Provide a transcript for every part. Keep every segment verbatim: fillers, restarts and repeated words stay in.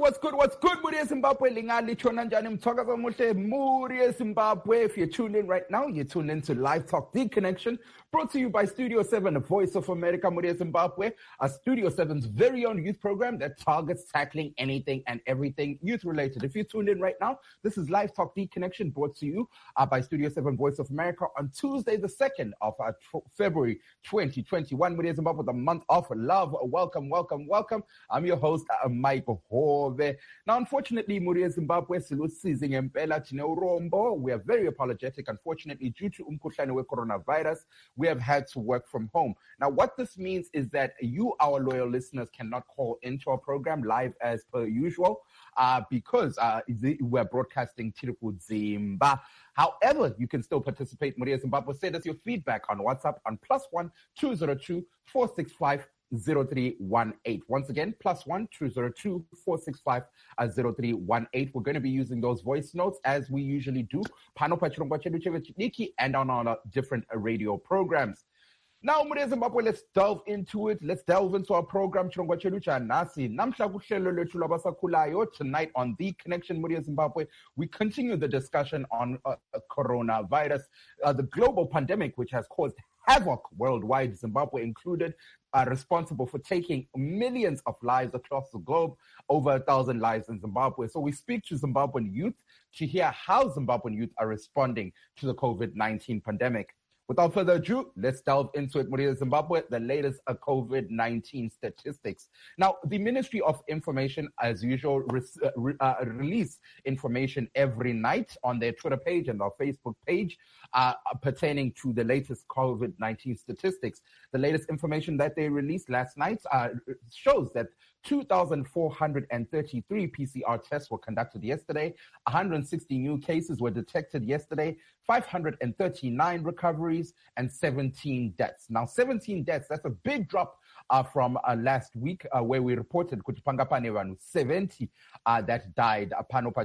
what's good, what's good, Muri Zimbabwe, Lingali Chonanjani Mtoka Mute, Muri Zimbabwe. If you're tuned in right now, you're tuned in to Live Talk The Connection, brought to you by Studio seven, the Voice of America, Muri Zimbabwe, a Studio seven's very own youth program that targets tackling anything and everything youth-related. If you're tuned in right now, this is Live Talk The Connection, brought to you uh, by Studio seven, Voice of America, on Tuesday, the second of uh, tw- February twenty twenty-one. Muri Zimbabwe, the month of love. Welcome, welcome, welcome. I'm your host, uh, Michael Hove. Now, unfortunately, Muri Zimbabwe, we are very apologetic. Unfortunately, due to umkhuhlane we coronavirus, we have had to work from home. Now, what this means is that you, our loyal listeners, cannot call into our program live as per usual uh, because uh, we're broadcasting Tiriku Zimba. However, you can still participate. Muri Zimbabwe, send us your feedback on WhatsApp on plus one two zero two four six five zero three one eight. Once again, plus one two zero two four six five zero three one eight. We're going to be using those voice notes as we usually do, and on our different radio programs. Now, Muri Zimbabwe, let's delve into it. Let's delve into our program. Tonight on The Connection, Muri Zimbabwe, we continue the discussion on uh, coronavirus, uh, the global pandemic, which has caused havoc worldwide, Zimbabwe included, are responsible for taking millions of lives across the globe, over a thousand lives in Zimbabwe. So we speak to Zimbabwean youth to hear how Zimbabwean youth are responding to the COVID nineteen pandemic. Without further ado, let's delve into it, Muri Zimbabwe, the latest uh, COVID nineteen statistics. Now, the Ministry of Information, as usual, re- uh, re- uh, release information every night on their Twitter page and our Facebook page uh, pertaining to the latest COVID nineteen statistics. The latest information that they released last night uh, shows that two thousand four hundred thirty-three P C R tests were conducted yesterday, one hundred sixty new cases were detected yesterday, five hundred thirty-nine recoveries, and seventeen deaths. Now, seventeen deaths, that's a big drop uh, from uh, last week uh, where we reported seventy uh, that died.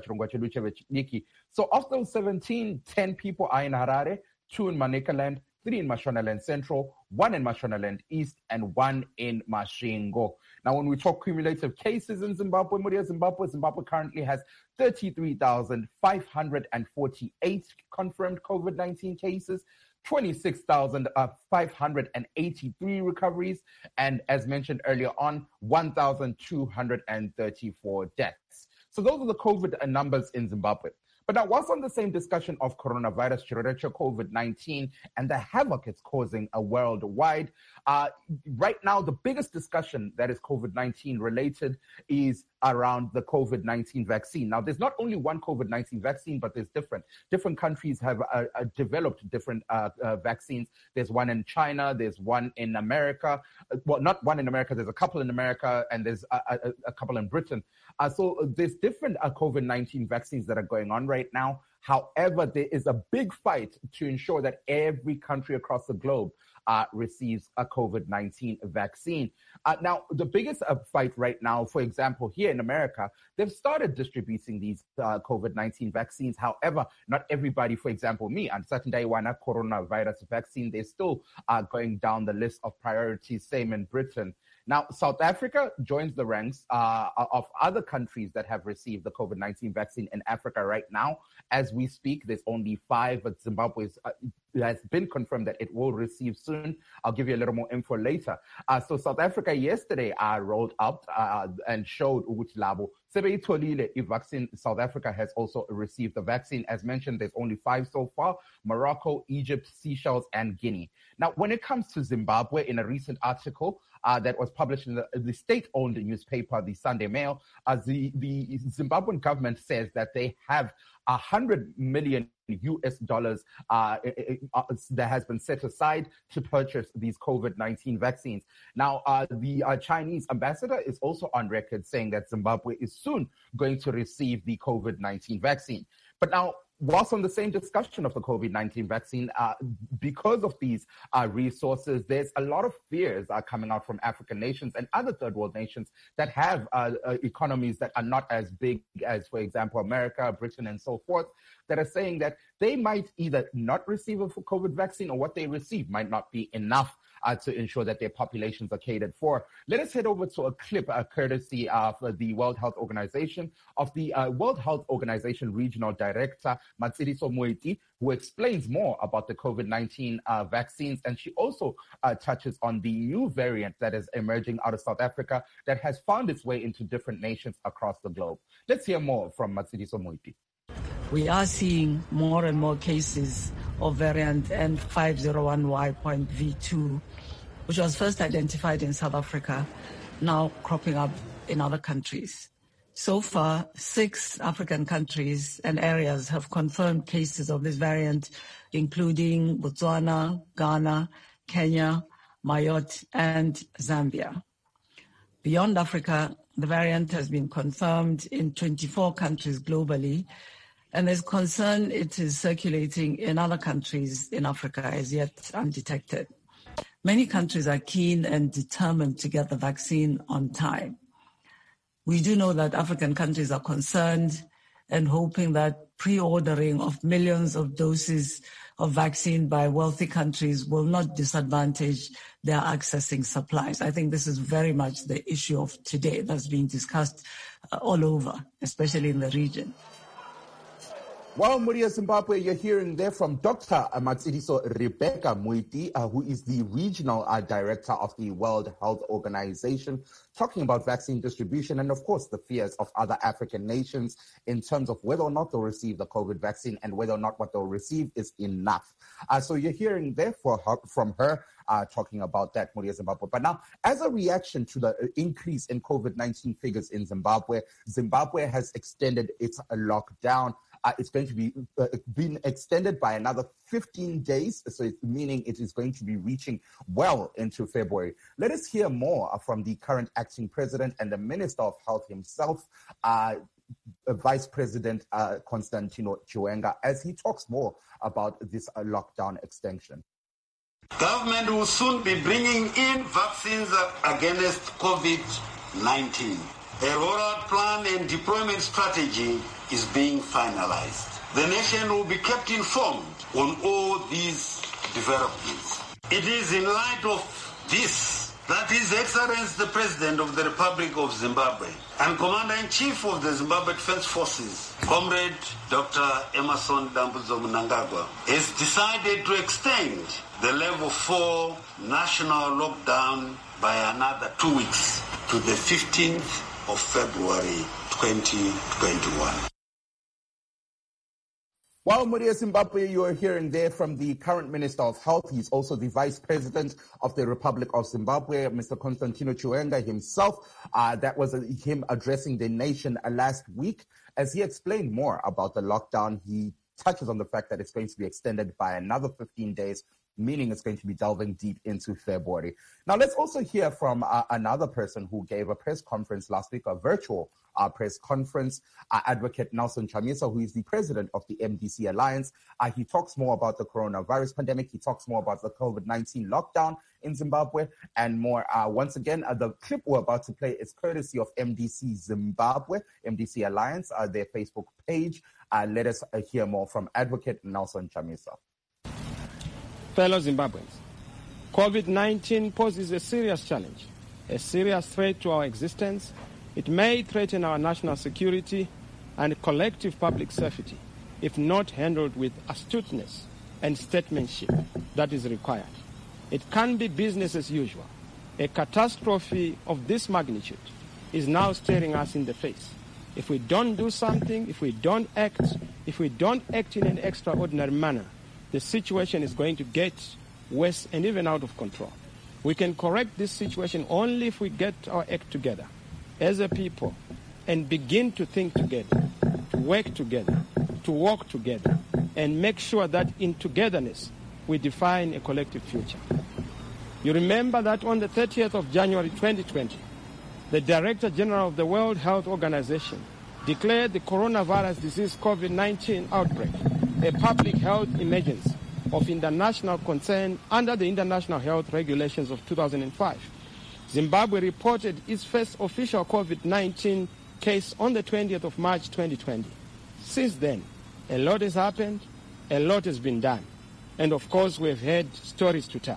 So of those seventeen, ten people are in Harare, two in Manicaland, three in Mashonaland Central, one in Mashonaland East, and one in Mashingo. Now, when we talk cumulative cases in Zimbabwe, Muri Zimbabwe, Zimbabwe currently has thirty-three thousand five hundred forty-eight confirmed COVID nineteen cases, twenty-six thousand five hundred eighty-three recoveries, and as mentioned earlier on, one thousand two hundred thirty-four deaths. So those are the COVID numbers in Zimbabwe. But now, whilst on the same discussion of coronavirus, COVID nineteen, and the havoc it's causing uh, worldwide, uh, right now, the biggest discussion that is COVID nineteen related is around the COVID nineteen vaccine. Now, there's not only one COVID nineteen vaccine, but there's different. Different countries have uh, uh, developed different uh, uh, vaccines. There's one in China, there's one in America. Uh, well, not one in America, there's a couple in America, and there's a, a, a couple in Britain. Uh, so uh, there's different uh, COVID nineteen vaccines that are going on right now. However, there is a big fight to ensure that every country across the globe uh, receives a COVID nineteen vaccine. Uh, now, the biggest uh, fight right now, for example, here in America, they've started distributing these uh, COVID nineteen vaccines. However, not everybody, for example, me, and certain Daiwana coronavirus vaccine, they're still uh, going down the list of priorities, same in Britain. Now, South Africa joins the ranks uh, of other countries that have received the COVID nineteen vaccine in Africa right now. As we speak, there's only five, but Zimbabwe uh, has been confirmed that it will receive soon. I'll give you a little more info later. Uh, so South Africa yesterday uh, rolled out uh, and showed ukuthi labo sebeyitholile vaccine. South Africa has also received the vaccine. As mentioned, there's only five so far: Morocco, Egypt, Seychelles, and Guinea. Now, when it comes to Zimbabwe, in a recent article uh, that was published in the, the state-owned newspaper, the Sunday Mail, uh, the, the Zimbabwean government says that they have one hundred million U S dollars uh, uh, that has been set aside to purchase these COVID nineteen vaccines. Now, uh, the uh, Chinese ambassador is also on record saying that Zimbabwe is soon going to receive the COVID nineteen vaccine. But now, whilst on the same discussion of the COVID nineteen vaccine, uh, because of these uh, resources, there's a lot of fears uh, coming out from African nations and other third world nations that have uh, uh, economies that are not as big as, for example, America, Britain, and so forth, that are saying that they might either not receive a COVID vaccine or what they receive might not be enough uh, to ensure that their populations are catered for. Let us head over to a clip uh, courtesy of the World Health Organization, of the uh, World Health Organization Regional Director, Matshidiso Moeti, who explains more about the COVID nineteen uh, vaccines. And she also uh, touches on the new variant that is emerging out of South Africa that has found its way into different nations across the globe. Let's hear more from Matshidiso Moeti. We are seeing more and more cases of variant N five oh one Y point V two, which was first identified in South Africa, now cropping up in other countries. So far, six African countries and areas have confirmed cases of this variant, including Botswana, Ghana, Kenya, Mayotte, and Zambia. Beyond Africa, the variant has been confirmed in twenty-four countries globally, and there's concern it is circulating in other countries in Africa as yet undetected. Many countries are keen and determined to get the vaccine on time. We do know that African countries are concerned and hoping that pre-ordering of millions of doses of vaccine by wealthy countries will not disadvantage their accessing supplies. I think this is very much the issue of today that's being discussed uh, all over, especially in the region. Well, Muria Zimbabwe, you're hearing there from Doctor Matshidiso Rebecca Moeti, uh, who is the Regional uh, Director of the World Health Organization, talking about vaccine distribution and, of course, the fears of other African nations in terms of whether or not they'll receive the COVID vaccine and whether or not what they'll receive is enough. Uh, so you're hearing there for her, from her uh, talking about that, Muria Zimbabwe. But now, as a reaction to the increase in COVID nineteen figures in Zimbabwe, Zimbabwe has extended its lockdown. Uh, it's going to be uh, being extended by another fifteen days, so it's meaning it is going to be reaching well into February. Let us hear more from the current acting president and the Minister of Health himself, uh, Vice President uh, Constantino Chiwenga, as he talks more about this uh, lockdown extension. Government will soon be bringing in vaccines against COVID nineteen. A rollout plan and deployment strategy is being finalized. The nation will be kept informed on all these developments. It is in light of this that His Excellency the President of the Republic of Zimbabwe and Commander-in-Chief of the Zimbabwe Defense Forces, Comrade Doctor Emmerson Dambudzo Mnangagwa, has decided to extend the level four national lockdown by another two weeks to the fifteenth of February twenty twenty-one. While Muria Zimbabwe, you are hearing there from the current Minister of Health. He's also the Vice President of the Republic of Zimbabwe, Mister Constantino Chiwenga himself. Uh, that was uh, him addressing the nation uh, last week. As he explained more about the lockdown, he touches on the fact that it's going to be extended by another fifteen days, meaning it's going to be delving deep into February. Now, let's also hear from uh, another person who gave a press conference last week, a virtual uh, press conference, uh, Advocate Nelson Chamisa, who is the president of the M D C Alliance. Uh, he talks more about the coronavirus pandemic. He talks more about the COVID nineteen lockdown in Zimbabwe and more. Uh, once again, uh, the clip we're about to play is courtesy of M D C Zimbabwe, M D C Alliance, uh, their Facebook page. Uh, let us uh, hear more from Advocate Nelson Chamisa. Fellow Zimbabweans, COVID nineteen poses a serious challenge, a serious threat to our existence. It may threaten our national security and collective public safety if not handled with astuteness and statesmanship that is required. It can be business as usual. A catastrophe of this magnitude is now staring us in the face. If we don't do something, if we don't act, if we don't act in an extraordinary manner, the situation is going to get worse and even out of control. We can correct this situation only if we get our act together as a people and begin to think together, to work together, to walk together, and make sure that in togetherness we define a collective future. You remember that on the thirtieth of January twenty twenty, the Director General of the World Health Organization declared the coronavirus disease COVID nineteen outbreak a public health emergency of international concern under the International Health Regulations of two thousand five. Zimbabwe reported its first official COVID nineteen case on the twentieth of March twenty twenty. Since then, a lot has happened, a lot has been done, and of course we have had stories to tell.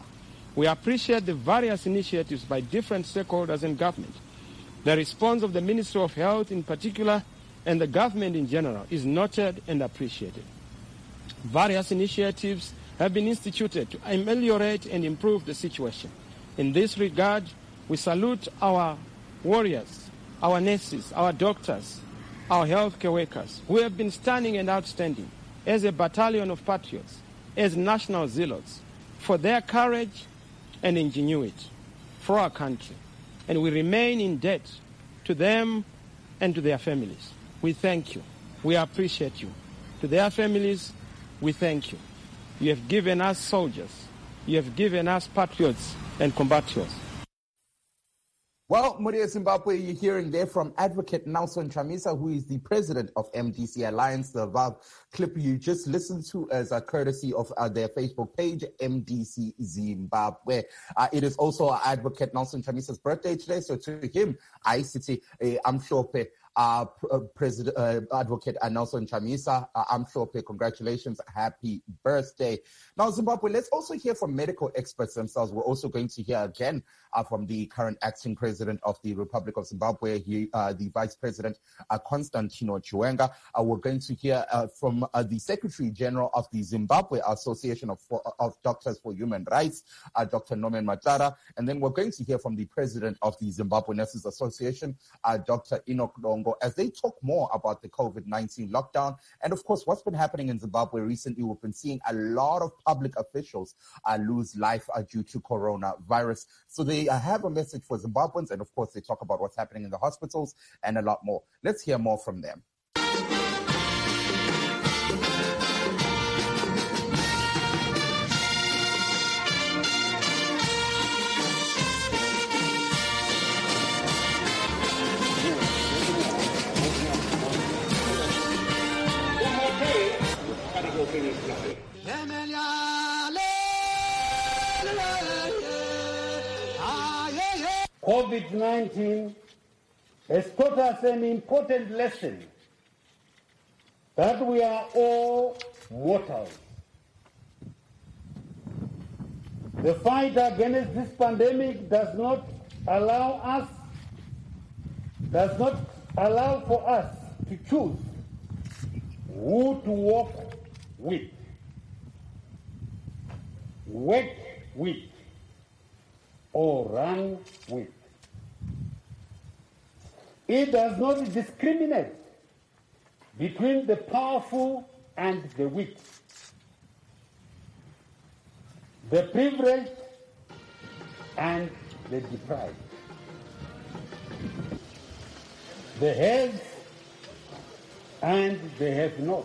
We appreciate the various initiatives by different stakeholders in government. The response of the Ministry of Health in particular and the government in general is noted and appreciated. Various initiatives have been instituted to ameliorate and improve the situation. In this regard, we salute our warriors, our nurses, our doctors, our healthcare workers, who have been standing and outstanding as a battalion of patriots, as national zealots, for their courage and ingenuity for our country. And we remain in debt to them and to their families. We thank you. We appreciate you. To their families, we thank you. You have given us soldiers. You have given us patriots and compatriots. Well, Muria Zimbabwe, you're hearing there from Advocate Nelson Chamisa, who is the president of M D C Alliance. The above clip you just listened to as a courtesy of uh, their Facebook page, M D C Zimbabwe. Uh, it is also Advocate Nelson Chamisa's birthday today, so to him, I city uh, Amshope. Uh, President, uh, Advocate Nelson Chamisa, uh, Amshope, congratulations, happy birthday. Now, Zimbabwe, let's also hear from medical experts themselves. We're also going to hear again uh, from the current acting president of the Republic of Zimbabwe, he, uh, the Vice President, uh, Constantino Chiwenga. Uh, we're going to hear uh, from uh, the Secretary General of the Zimbabwe Association of, of Doctors for Human Rights, uh, Doctor Norman Matara. And then we're going to hear from the President of the Zimbabwe Nurses Association, uh, Doctor Enoch Longo, as they talk more about the COVID nineteen lockdown. And of course, what's been happening in Zimbabwe recently, we've been seeing a lot of public officials uh, lose life uh, due to coronavirus. So they uh, have a message for Zimbabweans, and of course, they talk about what's happening in the hospitals and a lot more. Let's hear more from them. COVID nineteen has taught us an important lesson that we are all mortals. The fight against this pandemic does not allow us, does not allow for us to choose who to walk with, work with, or run with. It does not discriminate between the powerful and the weak, the privileged and the deprived, the haves and the have-nots.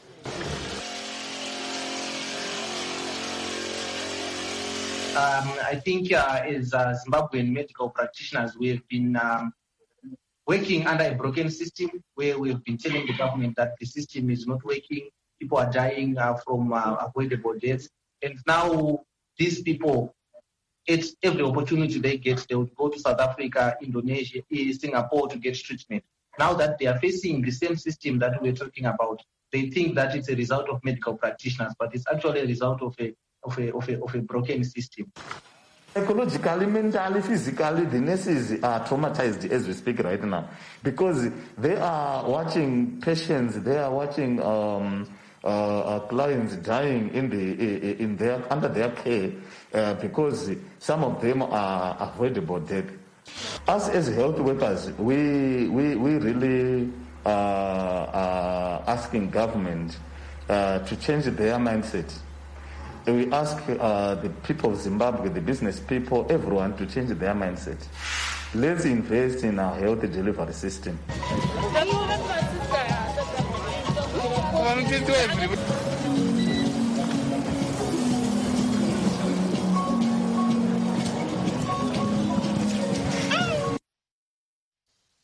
Um, I think uh, as uh, Zimbabwean medical practitioners, we have been um, working under a broken system where we've been telling the government that the system is not working. People are dying uh, from uh, avoidable deaths. And now these people, it's every opportunity they get, they would go to South Africa, Indonesia, Singapore to get treatment. Now that they are facing the same system that we're talking about, they think that it's a result of medical practitioners, but it's actually a result of a Of a, of, a, of a broken system. Psychologically, mentally, physically, the nurses are traumatized as we speak right now because they are watching patients, they are watching um, uh, uh, clients dying in the in their under their care uh, because some of them are avoidable death. Us as health workers, we we we really uh, are asking government uh, to change their mindset. We ask uh, the people of Zimbabwe, the business people, everyone to change their mindset. Let's invest in our health delivery system.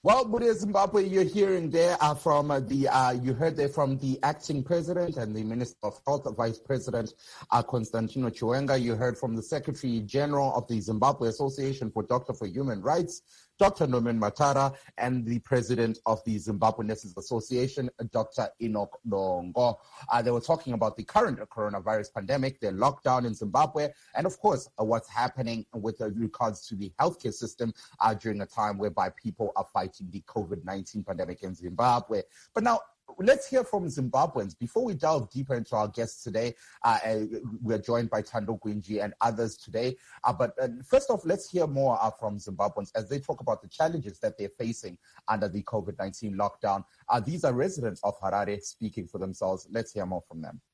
Well, Buddha Zimbabwe, you're hearing there uh, from uh, the, uh, you heard there from the acting president and the Minister of Health, Vice President uh, Constantino Chiwenga. You heard from the Secretary General of the Zimbabwe Association for Doctors for Human Rights, Doctor Norman Matara, and the President of the Zimbabwe Nurses Association, Doctor Enoch Longo. Uh, they were talking about the current coronavirus pandemic, the lockdown in Zimbabwe, and of course, uh, what's happening with uh, regards to the healthcare system uh, during a time whereby people are fighting the COVID nineteen pandemic in Zimbabwe. But now, let's hear from Zimbabweans. Before we delve deeper into our guests today, uh, uh, we're joined by Thando Gwinji and others today. Uh, but uh, first off, let's hear more uh, from Zimbabweans as they talk about the challenges that they're facing under the COVID nineteen lockdown. Uh, these are residents of Harare speaking for themselves. Let's hear more from them.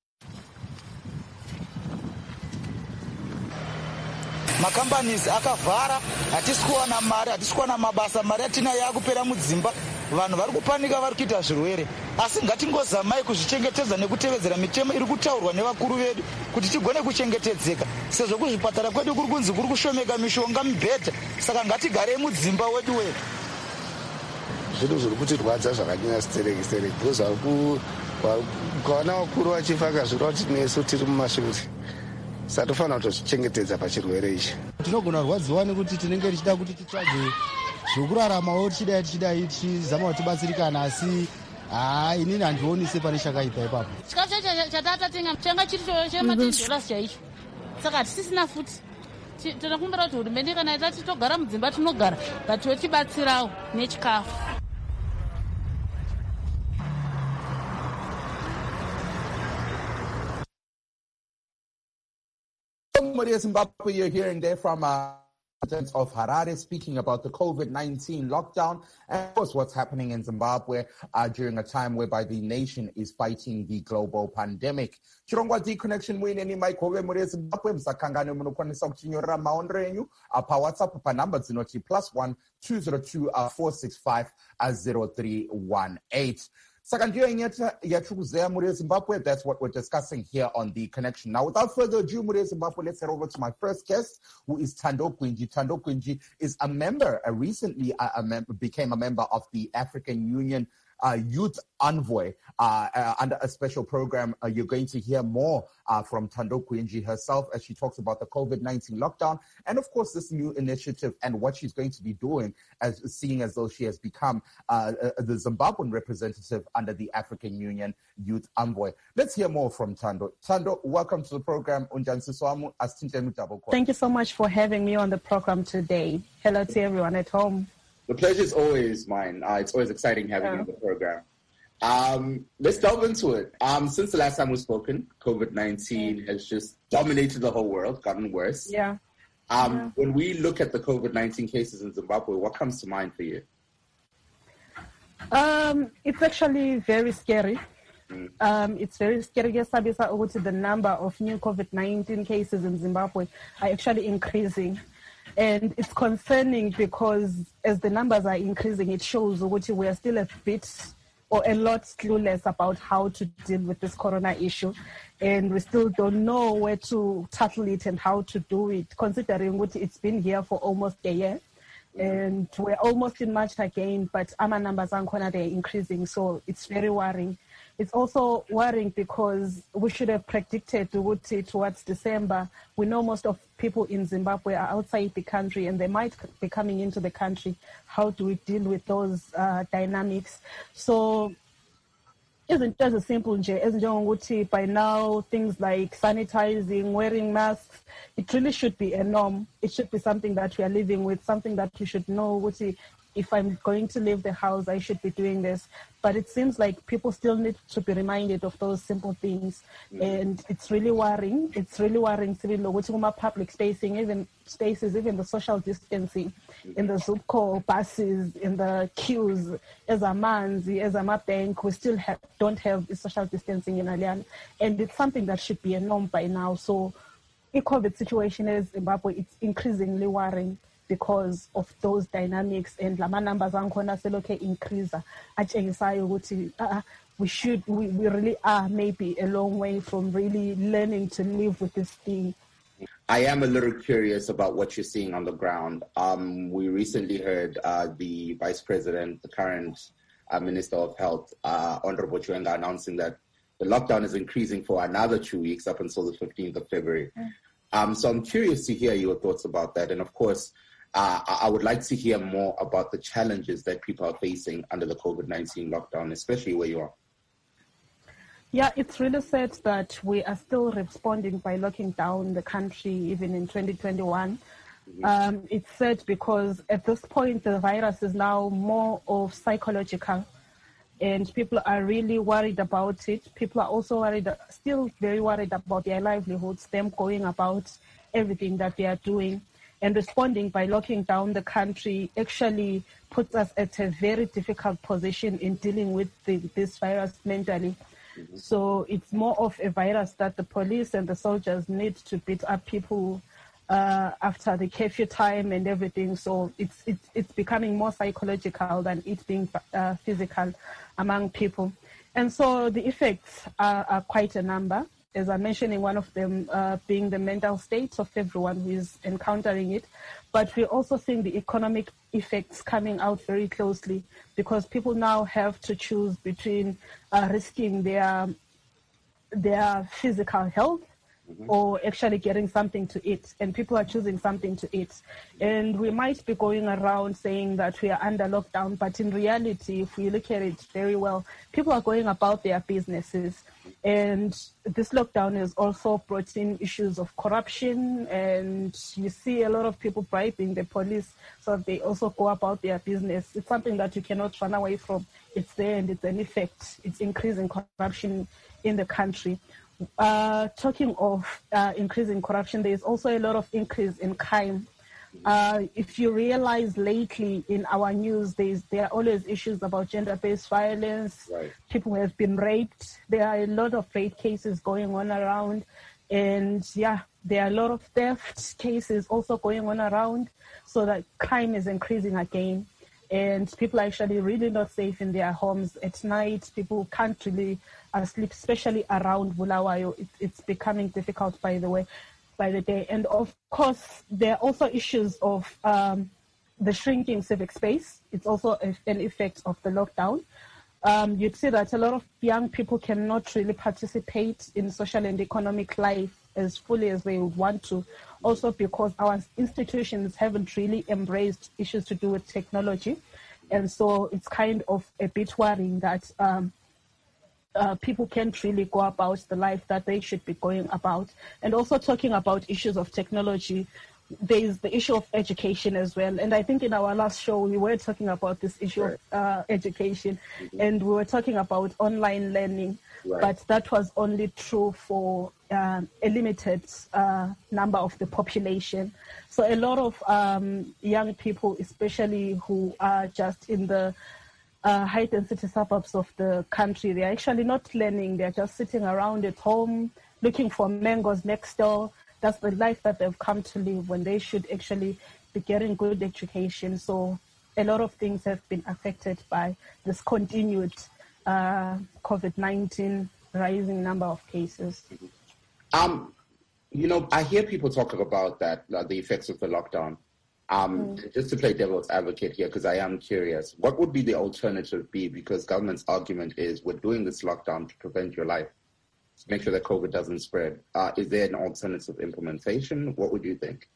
Macompanies akavhara, hatisi kuwana mari, hatisi kuwana mabasa, mari yatina yakupera mudzimba. Vanhu vari kupanika, vari kuita zvirwere. Asi ngatingozamai kuzvichengetedza nekutevedzera mitemo iri kutaurwa nevakuru vedu kuti tigone kuchengetedzeka. Sezvo kuzvipatara kwedu kuri kunzi kuri kushomeka mishonga mibhedha. Saka ngatigarei mudzimba wedu wedu. Zvinhu zviri kutirwadza zvakanyanya stereki stereki. Because ukaona vakuru vachifaka zviro kuti nesu tiri mumashure. Satofanira kutozvichengetedza pachirwere ichi. Tinogona kurwadziwa nekuti tinenge tichida kuti titsvage zvokuraramawo tichidai tichidai tichizama kutibatsirikana, asi haa inini handioni sepane chakaipa ipapo. Chikafu chacho chatatatenga changa chiri chematendolasi chaicho. Saka hatisisina futi. Tinokumbira kuti hurumende kana itati togara mudzimba tinogara, ngatiwe tibatsirawo nechikafu. Maria Zimbabwe, you're hearing there from uh, of Harare speaking about the COVID nineteen lockdown and of course what's happening in Zimbabwe uh, during a time whereby the nation is fighting the global pandemic. Chirongwa D connection mwine ni maikove Maria Zimbabwe msakangane munokwanisa kutinyorera maondro enyu uh, pa WhatsApp pa number zinoti plus one two zero two uh, four six five uh, zero three one eight. That's what we're discussing here on The Connection. Now, without further ado, Muria Zimbabwe, let's head over to my first guest, who is Thando Gwinji. Thando Gwinji is a member, uh, recently uh, a mem- became a member of the African Union Uh, Youth Envoy uh, uh, under a special program. Uh, you're going to hear more uh, from Thando Gwinji herself as she talks about the COVID nineteen lockdown and, of course, this new initiative and what she's going to be doing, as seeing as though she has become uh, uh, the Zimbabwean representative under the African Union Youth Envoy. Let's hear more from Thando. Thando, welcome to the program. Thank you so much for having me on the program today. Hello to everyone at home. The pleasure is always mine. Uh, it's always exciting having yeah. you on the program. Um, let's delve into it. Um, since the last time we've spoken, COVID nineteen yeah. has just dominated the whole world, gotten worse. Yeah. Um, yeah. When we look at the COVID nineteen cases in Zimbabwe, what comes to mind for you? Um, it's actually very scary. Mm. Um, it's very scary. Yes, the number of new COVID nineteen cases in Zimbabwe are actually increasing. And it's concerning because as the numbers are increasing, it shows that we are still a bit or a lot clueless about how to deal with this corona issue. And we still don't know where to tackle it and how to do it, considering what it's been here for almost a year. And we're almost in March again, but our numbers are increasing, so it's very worrying. It's also worrying because we should have predicted towards December. We know most of people in Zimbabwe are outside the country and they might be coming into the country. How do we deal with those uh, dynamics? So isn't just a simple, isn't by now things like sanitizing, wearing masks, it really should be a norm. It should be something that we are living with, something that we should know. If I'm going to leave the house, I should be doing this. But it seems like people still need to be reminded of those simple things. Mm-hmm. And it's really worrying. It's really worrying to be public spacing, even spaces, even the social distancing, mm-hmm. in the Zupco buses, in the queues, as a manzi, as a bank, we still have, don't have the social distancing in Alian. And it's something that should be a norm by now. So the COVID situation in Zimbabwe, it's increasingly worrying because of those dynamics, and lama numbers ankhona seloke increase atshengisayo ukuthi uh, we should we, we really are maybe a long way from really learning to live with this thing. I am a little curious about what you're seeing on the ground. Um, we recently heard uh, the Vice President, the current uh, Minister of Health, uh, Honorable Chwenga, announcing that the lockdown is increasing for another two weeks up until the fifteenth of February. Mm. Um, so I'm curious to hear your thoughts about that. And of course, uh, I would like to hear more about the challenges that people are facing under the COVID nineteen lockdown, especially where you are. Yeah, it's really sad that we are still responding by locking down the country even in twenty twenty-one. Mm-hmm. Um, it's sad because at this point the virus is now more of psychological and people are really worried about it. People are also worried, still very worried about their livelihoods, them going about everything that they are doing. And responding by locking down the country actually puts us at a very difficult position in dealing with the, this virus mentally. Mm-hmm. So it's more of a virus that the police and the soldiers need to beat up people uh, after the curfew time and everything. So it's it's it's becoming more psychological than it being uh, physical among people. And so the effects are, are quite a number. As I mentioned, in one of them uh, being the mental state of everyone who is encountering it. But we're also seeing the economic effects coming out very closely because people now have to choose between uh, risking their their physical health mm-hmm. or actually getting something to eat. And people are choosing something to eat. And we might be going around saying that we are under lockdown, but in reality, if we look at it very well, people are going about their businesses. And this lockdown has also brought in issues of corruption, and you see a lot of people bribing the police so that they also go about their business. It's something that you cannot run away from. It's there and it's an effect. It's increasing corruption in the country. Uh, talking of uh, increasing corruption, there is also a lot of increase in crime. Uh, if you realize lately in our news, there's, there are always issues about gender-based violence. Right. People have been raped. There are a lot of rape cases going on around. And yeah, there are a lot of theft cases also going on around. So that crime is increasing again. And people are actually really not safe in their homes at night. People can't really uh, sleep, especially around Bulawayo. It, it's becoming difficult, by the way. by the day. And of course, there are also issues of um, the shrinking civic space. It's also a, an effect of the lockdown. Um, you'd see that a lot of young people cannot really participate in social and economic life as fully as they would want to, also because our institutions haven't really embraced issues to do with technology. And so it's kind of a bit worrying that um, Uh, people can't really go about the life that they should be going about. And also talking about issues of technology, there's the issue of education as well. And I think in our last show, we were talking about this issue right. of uh, education, mm-hmm. and we were talking about online learning, right. but that was only true for uh, a limited uh, number of the population. So a lot of um, young people, especially who are just in the Uh, high-density suburbs of the country, they're actually not learning. They're just sitting around at home, looking for mangoes next door. That's the life that they've come to live when they should actually be getting good education. So a lot of things have been affected by this continued uh, COVID nineteen rising number of cases. Um, you know, I hear people talking about that, uh, the effects of the lockdown. Um, mm. Just to play devil's advocate here, because I am curious, what would be the alternative be? Because government's argument is we're doing this lockdown to prevent your life, to make sure that COVID doesn't spread. Uh, is there an alternative implementation? What would you think?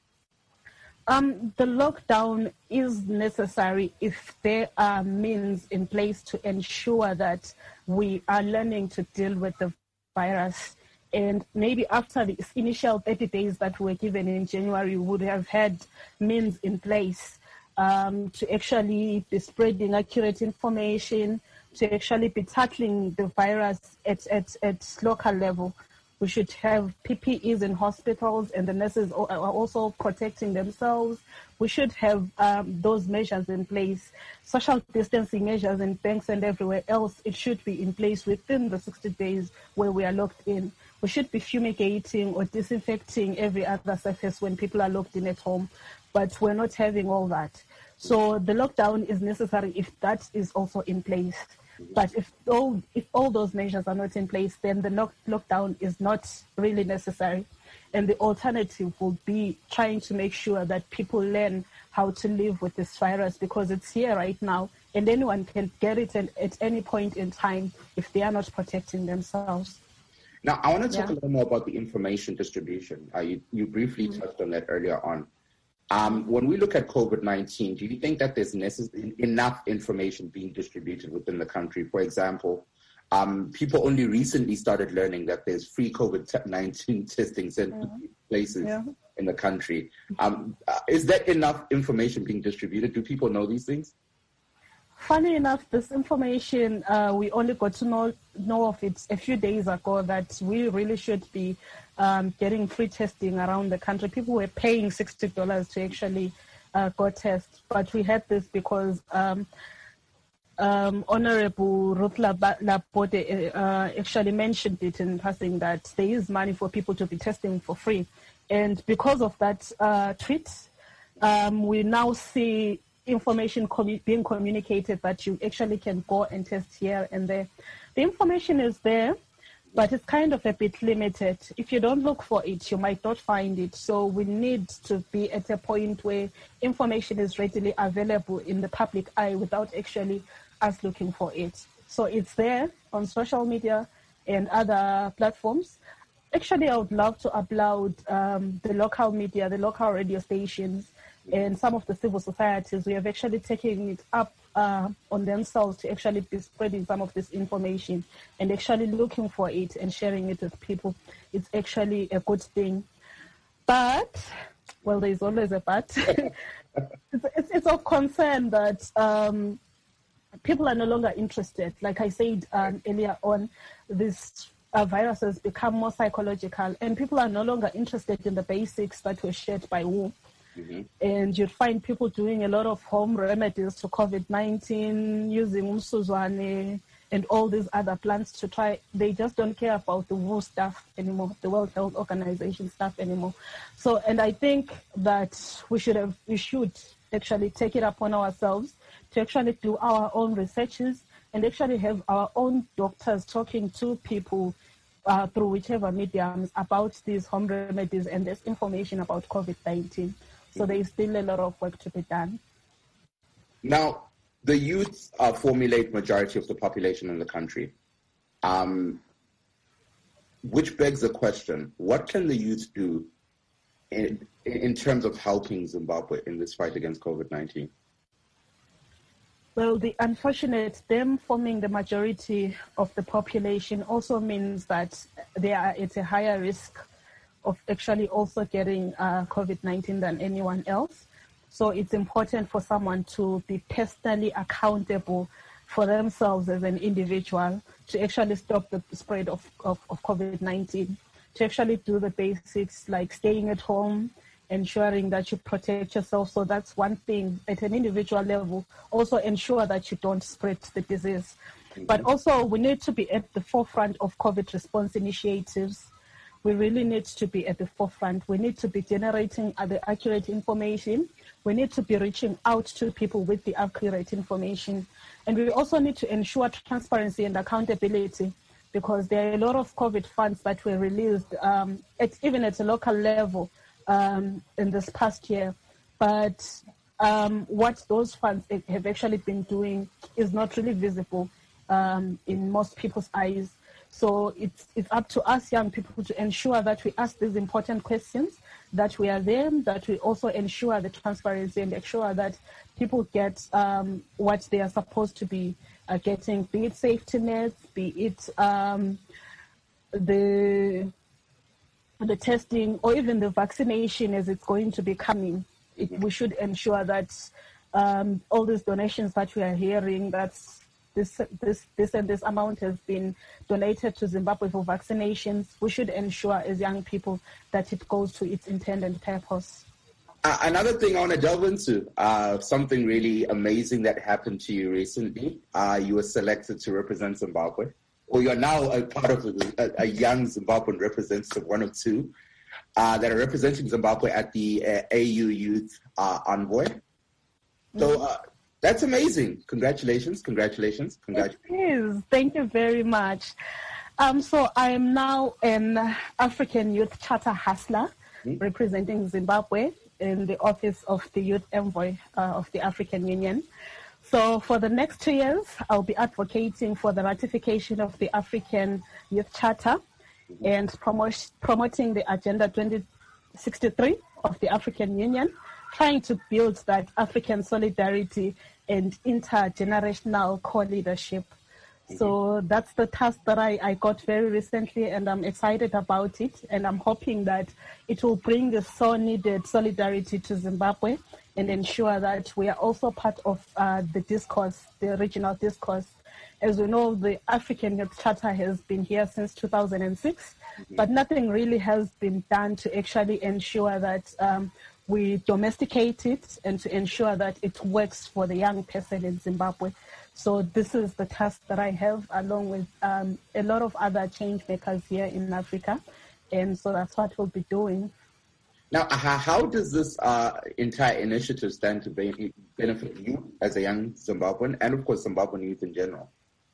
Um, the lockdown is necessary if there are means in place to ensure that we are learning to deal with the virus. And maybe after the initial thirty days that were given in January, we would have had means in place um, to actually be spreading accurate information, to actually be tackling the virus at, at, at local level. We should have P P Es in hospitals, and the nurses are also protecting themselves. We should have um, those measures in place. Social distancing measures in banks and everywhere else, it should be in place within the sixty days where we are locked in. We should be fumigating or disinfecting every other surface when people are locked in at home, but we're not having all that. So the lockdown is necessary if that is also in place. But if all if all those measures are not in place, then the lock, lockdown is not really necessary. And the alternative will be trying to make sure that people learn how to live with this virus, because it's here right now and anyone can get it at, at any point in time if they are not protecting themselves. Now, I want to talk Yeah. a little more about the information distribution. Uh, you, you briefly mm-hmm. touched on that earlier on. Um, when we look at COVID nineteen, do you think that there's necess- enough information being distributed within the country? For example, um, people only recently started learning that there's free COVID nineteen testing centers Yeah. places Yeah. in the country. Um, uh, is there enough information being distributed? Do people know these things? Funny enough, this information, uh, we only got to know, know of it a few days ago, that we really should be um, getting free testing around the country. People were paying sixty dollars to actually uh, go test. But we had this because um, um, Honorable Ruth Lapote uh, actually mentioned it in passing, that there is money for people to be testing for free. And because of that uh, tweet, um, we now see information commu- being communicated that you actually can go and test here and there. The information is there, but it's kind of a bit limited. If you don't look for it, you might not find it. So we need to be at a point where information is readily available in the public eye without actually us looking for it. So it's there on social media and other platforms. Actually, I would love to applaud um, the local media, the local radio stations, and some of the civil societies who have actually taken it up uh, on themselves to actually be spreading some of this information and actually looking for it and sharing it with people. It's actually a good thing. But, well, there's always a but. it's, it's, it's of concern that um, people are no longer interested. Like I said um, earlier on, this uh, virus has become more psychological, and people are no longer interested in the basics that were shared by W H O. Mm-hmm. And you'd find people doing a lot of home remedies to COVID nineteen, using umsuzwane and all these other plants to try. They just don't care about the W H O stuff anymore, the World Health Organization stuff anymore. So, and I think that we should have, we should actually take it upon ourselves to actually do our own researches and actually have our own doctors talking to people uh, through whichever mediums about these home remedies and this information about COVID nineteen. So there is still a lot of work to be done. Now, the youth uh, formulate majority of the population in the country, um, which begs the question, what can the youth do in, in terms of helping Zimbabwe in this fight against COVID nineteen? Well, the unfortunate, them forming the majority of the population also means that they are at a higher risk of actually also getting uh, COVID nineteen than anyone else. So it's important for someone to be personally accountable for themselves as an individual to actually stop the spread of, of, of COVID nineteen, to actually do the basics like staying at home, ensuring that you protect yourself. So that's one thing at an individual level. Also ensure that you don't spread the disease. Mm-hmm. But also we need to be at the forefront of COVID response initiatives. We really need to be at the forefront. We need to be generating the accurate information. We need to be reaching out to people with the accurate information. And we also need to ensure transparency and accountability, because there are a lot of COVID funds that were released, um, at, even at a local level um, in this past year. But um, what those funds have actually been doing is not really visible um, in most people's eyes. So it's it's up to us young people to ensure that we ask these important questions, that we are there, that we also ensure the transparency and ensure that people get um, what they are supposed to be uh, getting, be it safety nets, be it um, the the testing or even the vaccination as it's going to be coming. It, we should ensure that um, all these donations that we are hearing, that's This, this, this and this amount has been donated to Zimbabwe for vaccinations. We should ensure as young people that it goes to its intended purpose. Uh, another thing I want to delve into, uh, something really amazing that happened to you recently. Uh, you were selected to represent Zimbabwe, or you're now a part of a, a young Zimbabwean representative, one of two, uh, that are representing Zimbabwe at the uh, A U Youth uh, Envoy. So, uh, that's amazing. Congratulations, congratulations, congratulations. It is. Thank you very much. Um, so I am now an African Youth Charter Hustler, mm-hmm. representing Zimbabwe in the Office of the Youth Envoy uh, of the African Union. So for the next two years, I'll be advocating for the ratification of the African Youth Charter mm-hmm. and promote, promoting the Agenda twenty sixty-three of the African Union, trying to build that African solidarity and intergenerational co-leadership. So that's the task that I, I got very recently, and I'm excited about it. And I'm hoping that it will bring the so needed solidarity to Zimbabwe and ensure that we are also part of uh, the discourse, the regional discourse. As we know, the African Youth Charter has been here since two thousand six, mm-hmm. but nothing really has been done to actually ensure that um, we domesticate it and to ensure that it works for the young person in Zimbabwe. So this is the task that I have, along with um, a lot of other change makers here in Africa. And so that's what we'll be doing. Now, how does this uh, entire initiative stand to be, benefit you as a young Zimbabwean and, of course, Zimbabwean youth in general?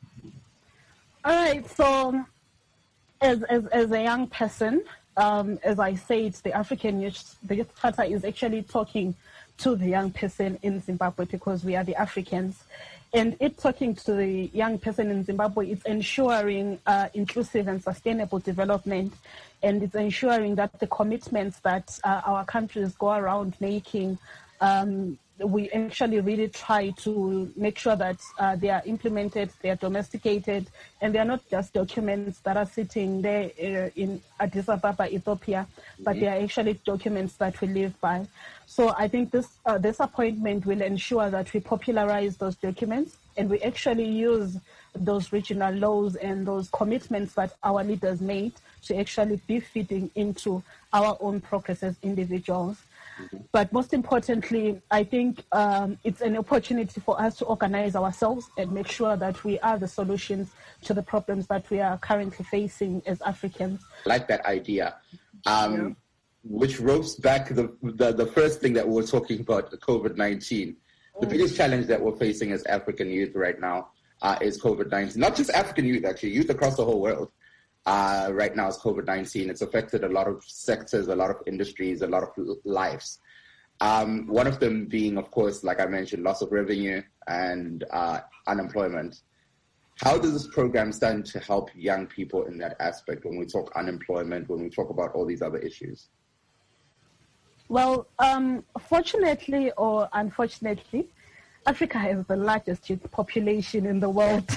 All right. So as, as, as a young person, um, as I said, the African Youth, the Youth Charter is actually talking to the young person in Zimbabwe because we are the Africans. And it talking to the young person in Zimbabwe, it's ensuring uh, inclusive and sustainable development. And it's ensuring that the commitments that uh, our countries go around making, um, we actually really try to make sure that uh, they are implemented, they are domesticated, and they are not just documents that are sitting there uh, in Addis Ababa, Ethiopia, but they are actually documents that we live by. So I think this uh, this appointment will ensure that we popularize those documents and we actually use those regional laws and those commitments that our leaders made to actually be feeding into our own progress as individuals. Mm-hmm. But most importantly, I think um, it's an opportunity for us to organize ourselves and make sure that we are the solutions to the problems that we are currently facing as Africans. I like that idea, um, yeah. which ropes back the, the the first thing that we were talking about, the COVID nineteen. The mm. biggest challenge that we're facing as African youth right now uh, is COVID nineteen. Not just African youth, actually, youth across the whole world. Uh, right now is COVID nineteen. It's affected a lot of sectors, a lot of industries, a lot of lives. Um, one of them being, of course, like I mentioned, loss of revenue and uh, unemployment. How does this program stand to help young people in that aspect when we talk unemployment, when we talk about all these other issues? Well, um, fortunately or unfortunately, Africa has the largest youth population in the world.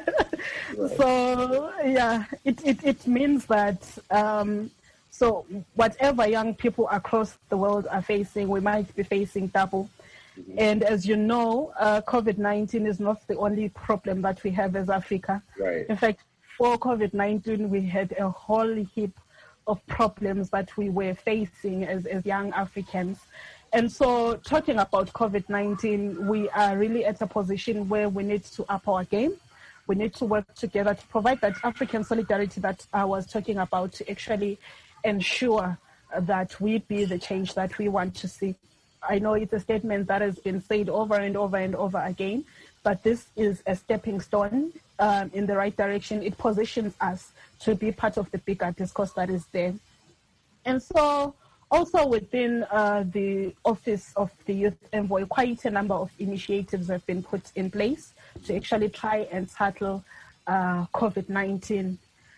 Right. So, yeah, it, it, it means that, um, so whatever young people across the world are facing, we might be facing double. Mm-hmm. And as you know, uh, COVID nineteen is not the only problem that we have as Africa. Right. In fact, for COVID nineteen, we had a whole heap of problems that we were facing as, as young Africans. And so talking about COVID nineteen, we are really at a position where we need to up our game. We need to work together to provide that African solidarity that I was talking about to actually ensure that we be the change that we want to see. I know it's a statement that has been said over and over and over again, but this is a stepping stone um, in the right direction. It positions us to be part of the bigger discourse that is there. And so also within uh, the Office of the Youth Envoy, quite a number of initiatives have been put in place to actually try and tackle uh, COVID nineteen.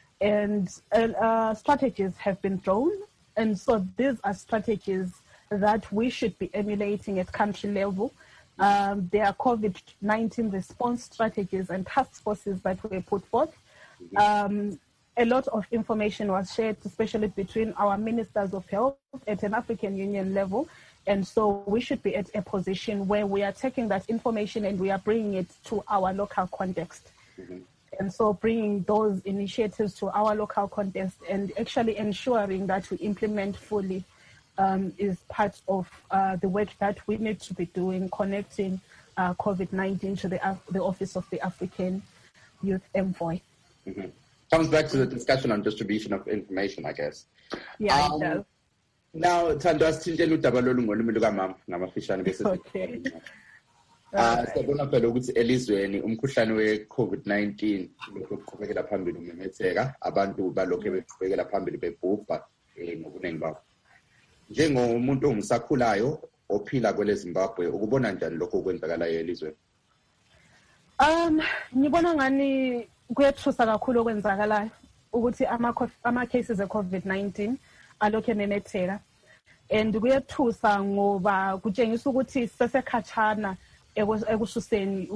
And uh, strategies have been drawn. And so these are strategies that we should be emulating at country level. Um, there are COVID nineteen response strategies and task forces that were put forth. Um, a lot of information was shared, especially between our ministers of health at an African Union level. And so we should be at a position where we are taking that information and we are bringing it to our local context. Mm-hmm. And so bringing those initiatives to our local context and actually ensuring that we implement fully um, is part of uh, the work that we need to be doing, connecting uh, COVID nineteen to the, uh, the Office of the African Youth Envoy. Mm-hmm. Comes back to the discussion on distribution of information, I guess. Yeah, um, it does. Now, Thando, asithintele udaba lolu ngolimi lukamama ngamafishane bese. Okay. Ah, siyabona phela ukuthi elizweni umkhuhlane we-COVID nineteen lokho kuqhubekela phambili umemetheka, abantu balokho beqhubekela phambili bebhubha ngobuningi babo. Njengomuntu ongisakhulayo ophila kwele Zimbabwe, ukubona njani lokho kwenzakalayo elizweni? Um, ngibona ngani kuyethusa kakhulu okwenzakalayo ukuthi ama ama cases e-COVID nineteen alokho ememetheka, and kuyethusa ngoba kutshengisa ukuthi sesekhatshana ekususeni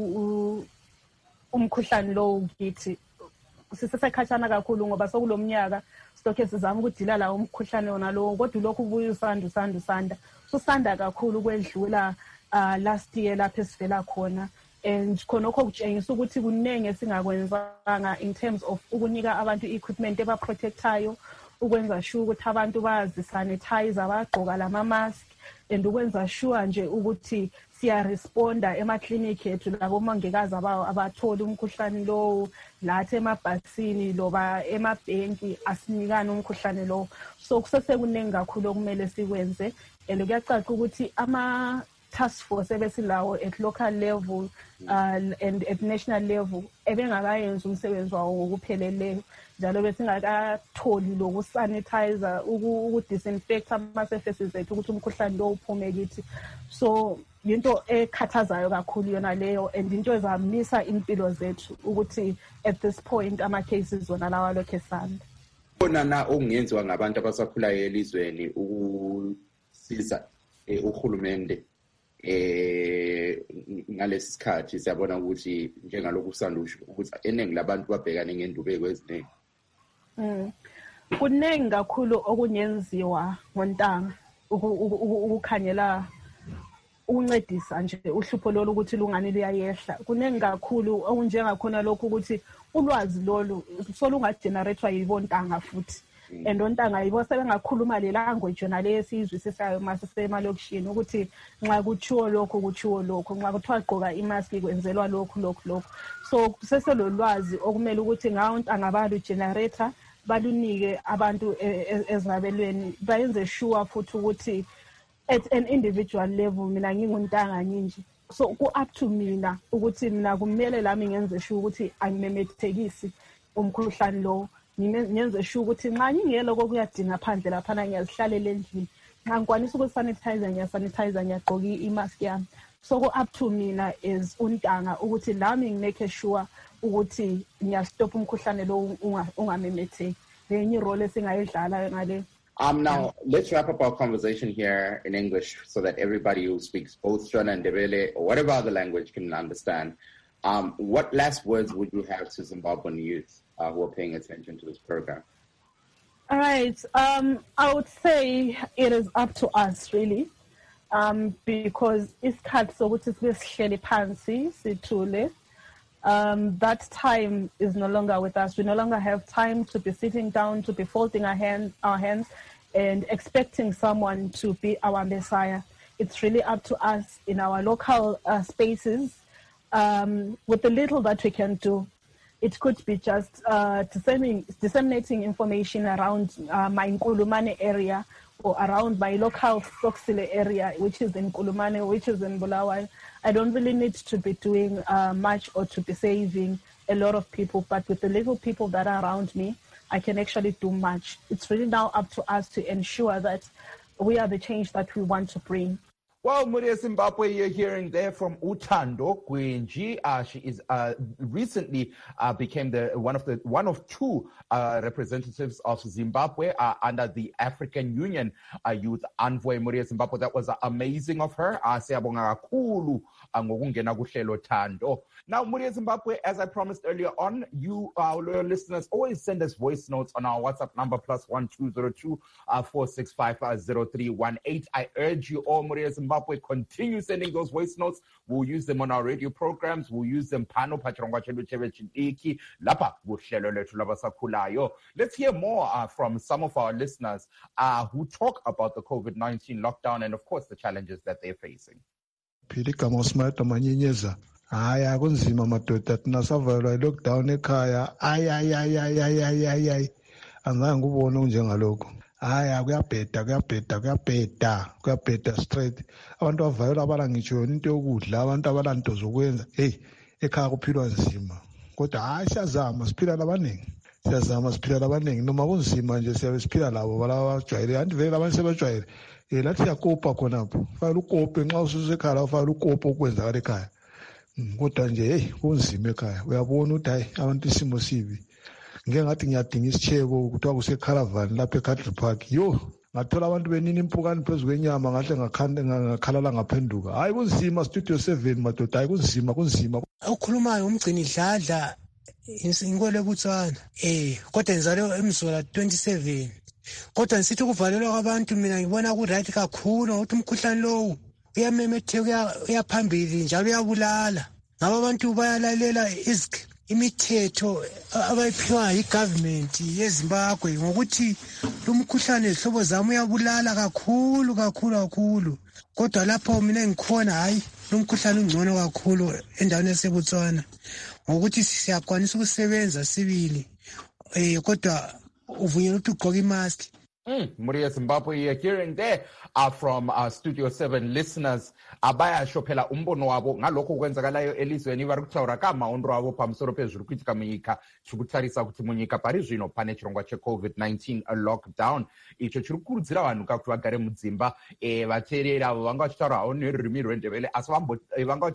umkhuhlane lo kithi. Sisesekhatshana kakhulu ngoba sokulomnyaka stokhe sizama ukudila la umkhuhlane wona lo, kodwa lokhu ubuye usanda usanda usanda susanda kakhulu kwedlula uh, last year lapho esivela khona. And khonokho kutshengisa ukuthi kunenge singakwenzanga in terms of ukunika abantu equipment eba protectayo, ukwenza sure ukuthi abantu bazi sanitize, abagqoka lama mask, and ukwenza sure nje ukuthi siya responda ema clinic ethu labo mongikazi abathola umkhuhlane lo, lathi emabhasini loba emabhenki asinikana umkhuhlane lo. So kusese kunengi kakhulu okumele sikwenze, and kuyacaca ukuthi ama task force ebesilawo at local level uh, and at national level ebengakayenza umsebenzi wawo ngokupheleleyo, njalo besingakatholi lokusanitizer, ukudisinfect ama surfaces ethu ukuthi umkhuhlane lo uphume kithi. So into ekhathazayo kakhulu yona leyo, and into ezamisa impilo zethu ukuthi at this point ama cases zona lawa lokho esanda. Bona na okungenziwa ngabantu abasakhulayo elizweni ukusiza uhulumende eh ngalesi sikhathi? Siyabona ukuthi njengalokhu kusandusho ukuthi eningi labantu babhekane ngendubeko eziningi. Mm. Kunengi kakhulu okunyenziwa ngontanga ukukhanyela ukuncedisa nje uhlupho lolu ukuthi lungani liyayehla. Kunengi kakhulu okunjengakhona lokho ukuthi ulwazi lolu solungageneratwa yibontanga futhi. And ontanga yibo sebengakhuluma le language yona le esizwisisayo masesemalokishini ukuthi nxa kuchiwo lokho kuchiwo lokho, nxa kuthiwa gqoka imask kwenzelwa lokho lokho lokho. So seselolwazi okumele ukuthi ngawontanga balu generator balunike abantu ezabelweni, bayenze sure futhi ukuthi at an individual level mina nginguntanga nginje. So ku up to mina ukuthi mina kumele lami ngenze sure ukuthi angimemethekisi umkhuhlane lo, ngenze sure ukuthi nxa ngingelo kokuyadinga phandle lapha ngiyazihlalela endlini, nxa ngikwanisa ukusanitize ngiyasanitize, ngiyagqoka i-mask yami. So ku up to mina is untanga ukuthi lami ngimake sure ukuthi ngiyastop umkhuhlane lo ungamemetheki. Lenye role esingayidlala ngale. Um, now, let's wrap up our conversation here in English so that everybody who speaks both Shona and Ndebele or whatever other language can understand. Um, what last words would you have to Zimbabwean youth uh, who are paying attention to this program? All right. Um, I would say it is up to us, really, um, because it's hard so what is this shady pansy, situle. Um, that time is no longer with us. We no longer have time to be sitting down, to be folding our, hand, our hands and expecting someone to be our Messiah. It's really up to us in our local uh, spaces, um, with the little that we can do. It could be just uh, disseminating, disseminating information around uh, my Nkulumane area or around my local Soxile area, which is in Nkulumane, which is in Bulawayo. I don't really need to be doing uh, much or to be saving a lot of people, but with the little people that are around me, I can actually do much. It's really now up to us to ensure that we are the change that we want to bring. Well, Muria Zimbabwe, you're hearing there from Utando Gwenji. Uh, she is uh, recently uh, became the one of the one of two uh, representatives of Zimbabwe uh, under the African Union uh, Youth Envoy. Muria Zimbabwe, that was uh, amazing of her. Uh, now, Muria Zimbabwe, as I promised earlier on, you, our loyal listeners, always send us voice notes on our WhatsApp number plus one two zero two four six five zero three one eight. I urge you all, Muria Zimbabwe, continue sending those voice notes. We'll use them on our radio programs. We'll use them pano Let's hear more uh, from some of our listeners uh, who talk about the COVID nineteen lockdown and, of course, the challenges that they're facing. Haya kunzima madoda tinasavalwa lockdown ekhaya ay ay ay ay ay ay ay angeke ngubone njengalokho haya kuyabheda kuyabheda kuyabheda kuyabheda straight abantu bavayela abala ngitsho yona into yokudla abantu abalanto zokwenza hey ekhaya kuphilwa nzima kodwa hayi siyazama siphila labaningi siyazama siphila labaningi noma kunzima nje siyabe siphila labo balaba bajwayele anti vele abantu sebajwayele eh lathi yakopa khonapho fayela ukope nxa ususekhaya ufayela ukope okwenzakala ekhaya kodwa nje hey kunzima ekhaya uyabona ukuthi hayi abantu isimo sibi ngeke ngathi ngiyadinga isicheko kuthiwa kuseCaravan lapha eCountry Park yo ngathola abantu benini impukani phezu kwenyama ngahle ngakhalala ngaphenduka hayi kunzima studio seven madoda hayi kunzima kunzima ukhulumayo umgcini idladla inkwele butswana eh kodwa ngizalwe emzola twenty-seven kodwa nisithi ukuvalelwa kwabantu mina ngibona ku right kakhulu ukuthi umkhuhlane lowo uyamemetheka uyaphambili njalo uyabulala ngaba abantu bayalalela izik imithetho abayiphiwa yigovernment yeZimbabwe ngokuthi lumkhuhlane izihlobo zami uyabulala kakhulu kakhulu kakhulu kodwa lapho mina ngikhona hayi lumkhuhlane ungcono kakhulu endaweni yaseBotswana ngokuthi siyakwanisa ukusebenza sibili eh kodwa uvunyelwa ukuthi ugqoke imask. Mm, Muria Zimbabwe, you're hearing there uh, from our Studio seven listeners. Abaya shophela umbono wabo ngalokho kwenzakalayo elizweni vari kutaura kamaondo avo pamusoro pezviri kuitika munyika chikutarisa kuti munyika pari zvino pane chirongwa checovid nineteen lockdown icho chiri kukurudzira vanhu kuti vagare mudzimba e, vateereri avo vanga vachitaura havo nerurimi rwendebele asi vanga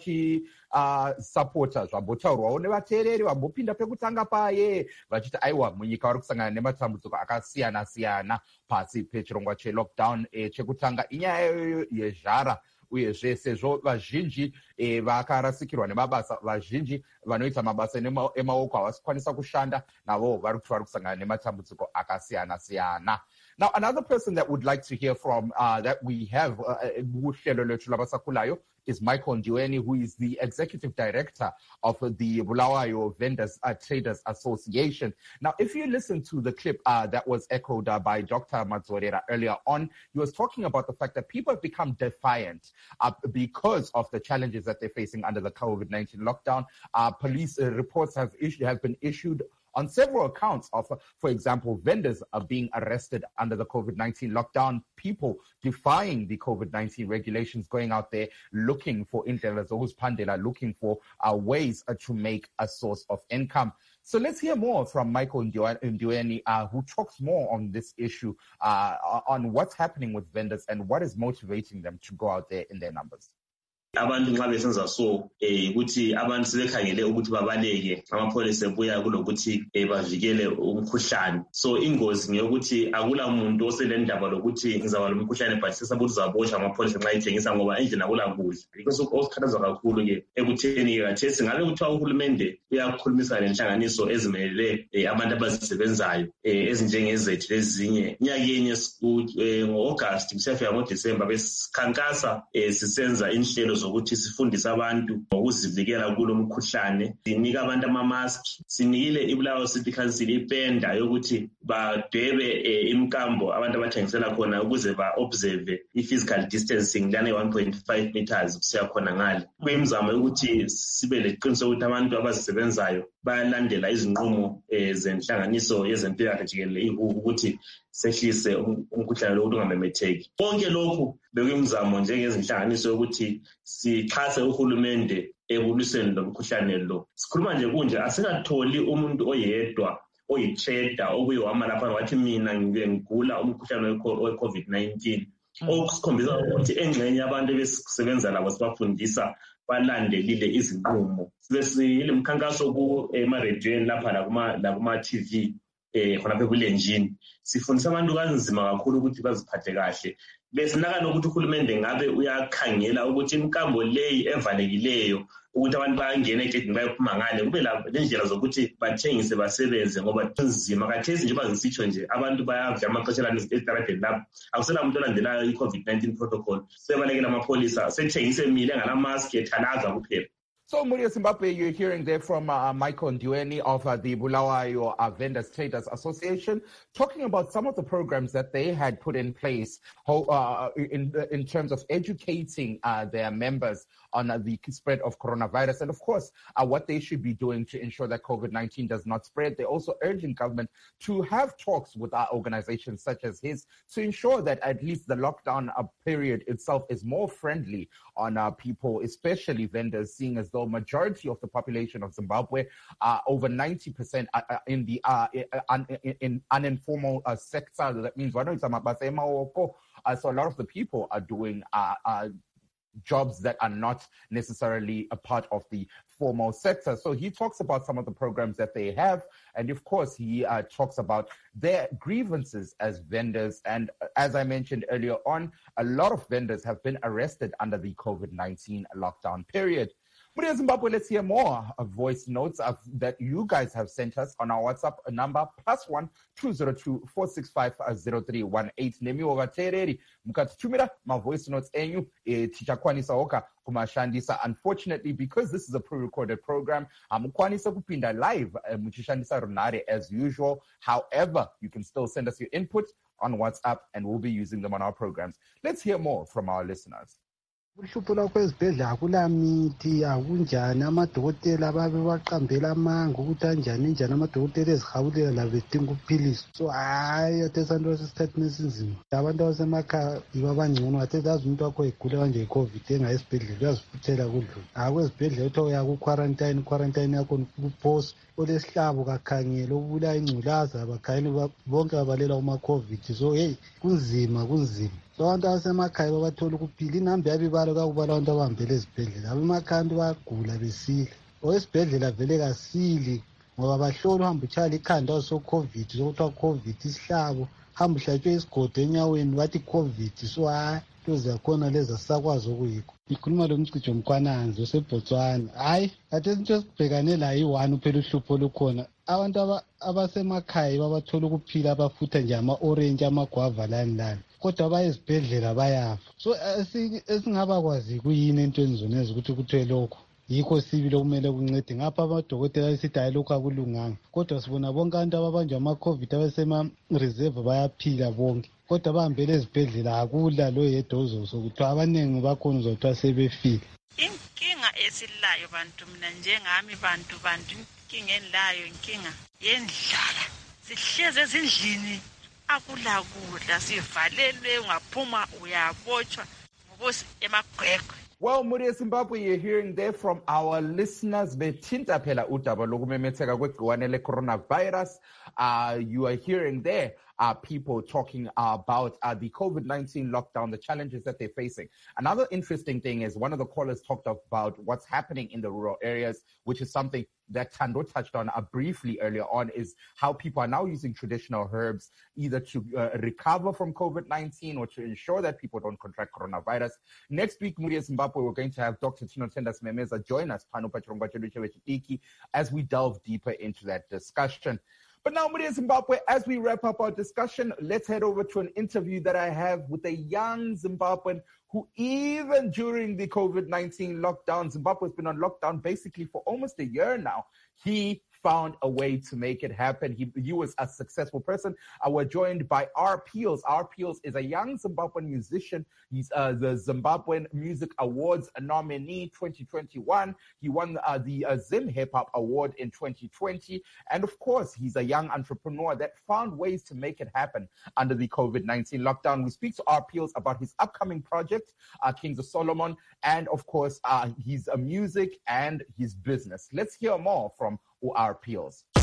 vachisapota uh, zvambotaurwawo nevateereri vambopinda pekutanga paye vachiti aiwa munyika vari kusangana nematambudziko akasiyana siyana pasi pechirongwa chelockdown e, chekutanga inyaya yezhara uyezve sezvo vazhinji e, vakarasikirwa nemabasa vazhinji vanoita mabasa emaoko havasikwanisa kushanda navo vari kuti vari kusangana nematambudziko akasiyana siyana. Now, another person that would like to hear from uh, that we have kuhlelo lwethu labasakhulayo is Michael Ndiweni, who is the executive director of the Bulawayo Vendors uh, Traders Association. Now, if you listen to the clip uh, that was echoed uh, by Doctor Madzorera earlier on, he was talking about the fact that people have become defiant uh, because of the challenges that they're facing under the COVID nineteen lockdown. Uh, police uh, reports have issued, have been issued on several accounts of, for example, vendors are being arrested under the COVID nineteen lockdown, people defying the COVID nineteen regulations, going out there looking for indlela, looking for uh, ways uh, to make a source of income. So let's hear more from Michael Ndiweni, uh, who talks more on this issue, uh, on what's happening with vendors and what is motivating them to go out there in their numbers. Abantu nxa besenza so eh ukuthi abantu sebekhangele ukuthi babaleke amapholisa ebuya kulokuthi bavikele umkhuhlane so ingozi ngeyokuthi akula umuntu oselendaba lokuthi ngizaba lomkhuhlane but sesabuthi zaboshwa amapholisa nxa ithengisa ngoba endlini akula kudla because okukhalaza kakhulu ke ekutheni ke kathesi ngabe kuthiwa uhulumende uyakhulumisa lenhlanganiso ezimelele abantu abazisebenzayo ezinjengezethu lezinye nyakenye ngo-August kusiyafika ngo-December besikhankasa sisenza inhlelo zokuthi sifundise abantu ngokuzivikela kulo mkhuhlane sinika abantu ama-mask sinikile iBulawayo City Council ipenda yokuthi badwebe imkambo abantu abathengisela khona ukuze ba-observe i-physical distancing lana one point five meters kusiya khona ngale kuyimizamo yokuthi sibe leqiniso ukuthi abantu abazisebenzayo bayalandela izinqumo zenhlanganiso yezempilakahle jikelele ukuthi sehlise umkhuhlane lo ungamemetheki konke lokhu bekuyimizamo njengezinhlanganiso yokuthi sixhase uhulumende ekuliseni lo mkhuhlane lo sikhuluma nje kunje asikatholi umuntu oyedwa oyitrader okuyowama lapha wathi mina ngigula umkhuhlane we-COVID nineteen okusikhombisa ukuthi engxenye abantu besebenza labo sibafundisa balandelile izinqumo sibe sile mkhankaso ku emarediyweni lapha lakuma-T V eh khona bebulenjini sifundisa abantu kanzima kakhulu ukuthi baziphathe kahle besinaka nokuthi uhulumende ngabe uyakhangela ukuthi imkambo leyi evalekileyo ukuthi abantu bayangena egedini bayophuma ngale kube lendlela zokuthi bathengise basebenze ngoba nzima kathesi nje bazisitsho nje abantu bayavya amaxeshelana estaradeni lapho akusela umuntu olandelayo i-COVID nineteen protocol sebalekela amapholisa sethengise emile ngalamask ethalaza kuphela. So, Muria Zimbabwe, you're hearing there from uh, Michael Ndiweni of uh, the Bulawayo uh, Vendors Traders Association, talking about some of the programs that they had put in place uh, in, in terms of educating uh, their members on uh, the spread of coronavirus and, of course, uh, what they should be doing to ensure that COVID nineteen does not spread. They're also urging government to have talks with our organizations such as his to ensure that at least the lockdown uh, period itself is more friendly on uh, people, especially vendors, seeing as though majority of the population of Zimbabwe, uh, over ninety percent are, are in the uh, in, in, in uninformal uh, sector. That means uh, so a lot of the people are doing uh, uh, jobs that are not necessarily a part of the formal sector. So he talks about some of the programs that they have. And of course, he uh, talks about their grievances as vendors. And as I mentioned earlier on, a lot of vendors have been arrested under the COVID nineteen lockdown period. Muria Zimbabwe, let's hear more of voice notes of, that you guys have sent us on our WhatsApp number, plus one two zero two four six five zero three one eight. Nemi wavateereri mukatitumira ma voice notes enyu e, tichakwanisa oka kumashandisa. Unfortunately, because this is a pre-recorded program, hamukwanisa kupinda live uh, muchishandisa runare as usual. However, you can still send us your input on WhatsApp and we'll be using them on our programs. Let's hear more from our listeners. Ukuhluphula kwezibhedlela akulamithi akunjani amadokotela babe baqambela amanga ukuthi anjani njani amadokotela ezihawulela labo bedinga ukuphilisa so hayi athesanto sesithathini esinzima abantu abasemakhaya yibo abangcono athethazi umuntu wakho egula kanje i-covid engayi esibhedlela uyazifuthela kudlula akwezibhedlela uthiwa uya ku-quarantine quarantine yakho kuphosa olesihlabo kakhangela obulaya ingculaza abakhayeli bonke babalela kuma-covid so heyi kunzima kunzima so abantu abasemakhaya babathola ukuphila inhambi yabibalo kakubala abantu abahambele ezibhedlela abemakhaya abantu bayagula besile owesibhedlela vele kasili ngoba bahlole uhamba utshayela ikhanda waso-covid sokuthiwa covid isihlabo hamba uhlatshwe isigodo enyaweni bathi covid so hayi into zakhona lezi asisakwazi okuyikho ikhuluma lo mcijo mkwananzi osebhotswana hayi kade into esibhekane layo iyi-one uphela uhlupho olukhona abantu abasemakhaya babathola ukuphila abafutha nje ama-orange amagwava lani lani kodwa abayezibhedlela bayafa so esingabakwazi kuyini entweni zonezi ukuthi kuthiwe lokho yikho sibili okumele kuncede ngapha amadokotela esithi hayi lokhu akulunganga kodwa sibona bonke abantu ababanjwa ama-covid abasema-reserve bayaphila bonke kodwa bahambele ezibhedlela akula lo yedwa ozosokuthiwa abaningi bakhona uzothiwa sebefile. Inkinga esilayo bantu mina njengami bantu bantu inkinga enilayo inkinga yendlala sihleze ezindlini akula kudla sivalelwe ungaphuma uyabotshwa ngokusi emagwegwe. Well, Muria Zimbabwe, you're hearing there from our listeners. Bethinta phela udaba lokumemetheka kwegciwane le-coronavirus. Uh, you are hearing there uh, people talking about uh, the COVID nineteen lockdown, the challenges that they're facing. Another interesting thing is one of the callers talked about what's happening in the rural areas, which is something that Tando touched on uh, briefly earlier on, is how people are now using traditional herbs either to uh, recover from COVID nineteen or to ensure that people don't contract coronavirus. Next week, Muria Zimbabwe, we're going to have Doctor Tinotenda Memeza join us as we delve deeper into that discussion. But now, Muria Zimbabwe, as we wrap up our discussion, let's head over to an interview that I have with a young Zimbabwean who, even during the COVID nineteen lockdown, Zimbabwe has been on lockdown basically for almost a year now. He found a way to make it happen. He, he was a successful person. Uh, we're joined by R. Peels. R. Peels is a young Zimbabwean musician. He's uh, the Zimbabwean Music Awards nominee twenty twenty-one. He won uh, the uh, Zim Hip Hop Award in twenty twenty. And of course, he's a young entrepreneur that found ways to make it happen under the COVID nineteen lockdown. We speak to R. Peels about his upcoming project, uh, Kings of Solomon, and of course, uh, his uh, music and his business. Let's hear more from R. Peels. Uh,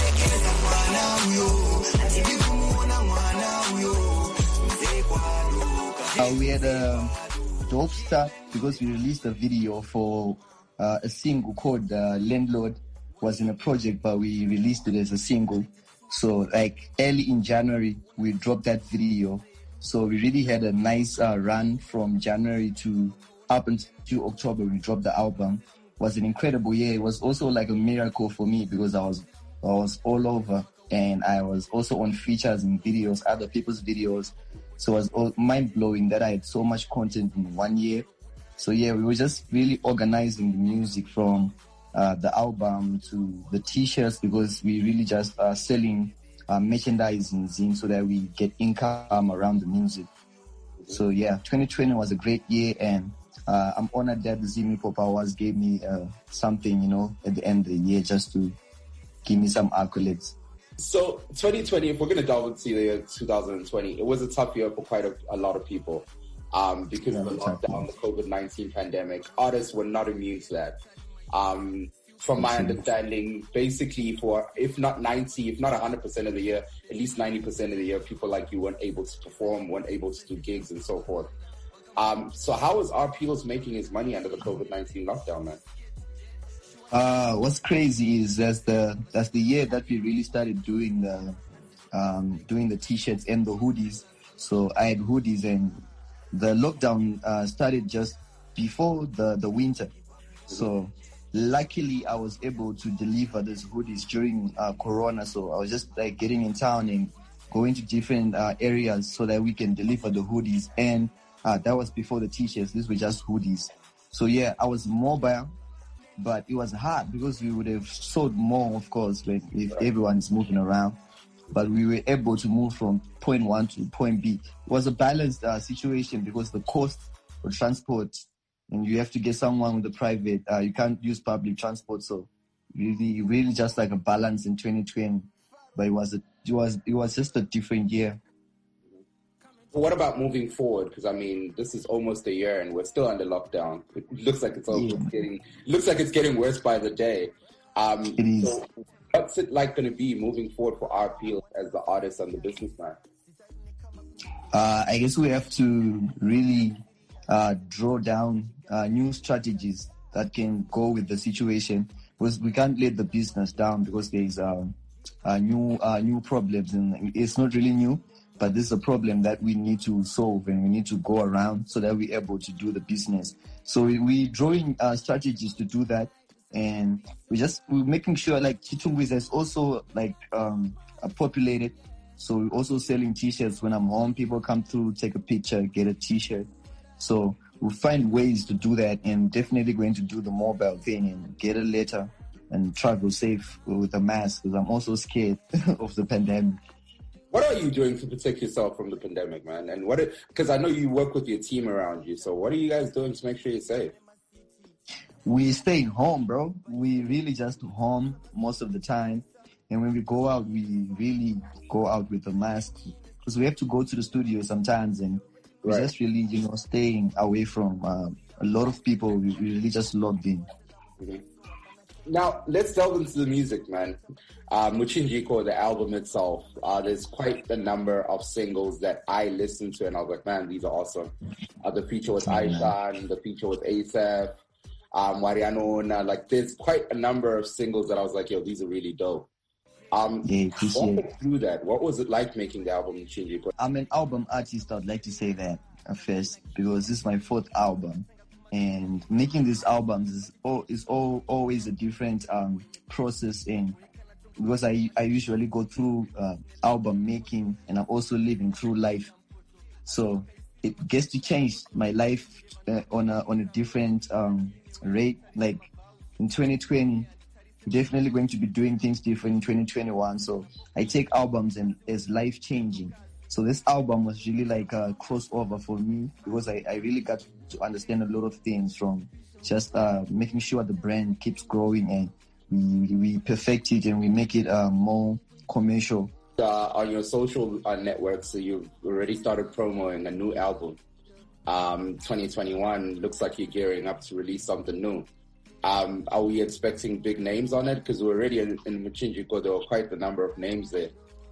we had a dope start because we released a video for uh, a single called uh, Landlord. Was in a project, but we released it as a single. So like early in January, we dropped that video. So we really had a nice uh, run from January to up until October. We dropped the album. It was an incredible year. It was also like a miracle for me because I was I was all over and I was also on features and videos, other people's videos. So it was mind blowing that I had so much content in one year. So yeah, we were just really organizing the music from uh, the album to the T-shirts, because we really just are selling uh, merchandise in Zim so that we get income around the music. So yeah, twenty twenty was a great year, and uh, I'm honored that the Zim Hip Hop Awards gave me uh, something, you know, at the end of the year, just to give me some accolades. So twenty twenty, if we're going to delve into the year two thousand twenty, it was a tough year for quite a, a lot of people um, because yeah, of the lockdown, the COVID nineteen pandemic. Artists were not immune to that. Um, from my understanding, basically for, if not ninety, if not one hundred percent of the year, at least ninety percent of the year, people like you weren't able to perform, weren't able to do gigs and so forth. Um, so how is R Peels making his money under the COVID nineteen lockdown, man? Uh, what's crazy is that's the that's the year that we really started doing the um, doing the T-shirts and the hoodies. So I had hoodies, and the lockdown uh, started just before the, the winter. So luckily I was able to deliver those hoodies during uh, Corona. So I was just like getting in town and going to different uh, areas so that we can deliver the hoodies. And uh, that was before the T-shirts. These were just hoodies. So yeah, I was mobile. But it was hard because we would have sold more, of course, like if everyone is moving around. But we were able to move from point one to point B. It was a balanced uh, situation because the cost for transport, and you have to get someone with a private, uh, you can't use public transport. So really, really just like a balance in twenty twenty. But it was a, it was it was just a different year. What about moving forward? Because I mean, this is almost a year, and we're still under lockdown. It looks like it's almost yeah. getting looks like it's getting worse by the day. Um, it is. So what's it like going to be moving forward for R Peels as the artist and the businessman? Uh, I guess we have to really uh, draw down uh, new strategies that can go with the situation, because we can't let the business down because there's uh, uh, new uh, new problems, and it's not really new. But this is a problem that we need to solve, and we need to go around so that we're able to do the business. So we, we're drawing uh, strategies to do that, and we just we're making sure like Chitungwiza is also like um, populated. So we're also selling T-shirts. When I'm home, people come through, take a picture, get a T-shirt. So we'll find ways to do that, and definitely going to do the mobile thing and get a letter and travel safe with a mask, because I'm also scared of the pandemic. What are you doing to protect yourself from the pandemic, man? And what? Because I know you work with your team around you. So what are you guys doing to make sure you're safe? We stay home, bro. We really just home most of the time. And when we go out, we really go out with a mask, because we have to go to the studio sometimes, and we're right. just really, you know, staying away from uh, a lot of people. We really just logged in. Mm-hmm. Now, let's delve into the music, man. Uh, Muchinjiko, the album itself, uh, there's quite a number of singles that I listened to, and I was like, man, these are awesome. Uh, the feature with Aisha, and the feature with Asaph, um, Mariano, like there's quite a number of singles that I was like, yo, these are really dope. Um, yeah, walk me through that. What was it like making the album, Muchinjiko? I'm an album artist, I'd like to say that at first, because this is my fourth album. And making these albums is all, is all, always a different um, process, and because I, I usually go through uh, album making, and I'm also living through life. So it gets to change my life uh, on a on a different um, rate. Like in twenty twenty, definitely going to be doing things different in twenty twenty-one. So I take albums and as life changing. So this album was really like a crossover for me, because I, I really got to understand a lot of things, from just uh, making sure the brand keeps growing, and we, we perfect it and we make it uh, more commercial. Uh, on your social uh, networks, so you've already started promoting a new album. Um, twenty twenty-one looks like you're gearing up to release something new. Um, are we expecting big names on it? Because we're already in, in Muchinjiko, there were quite a number of names there.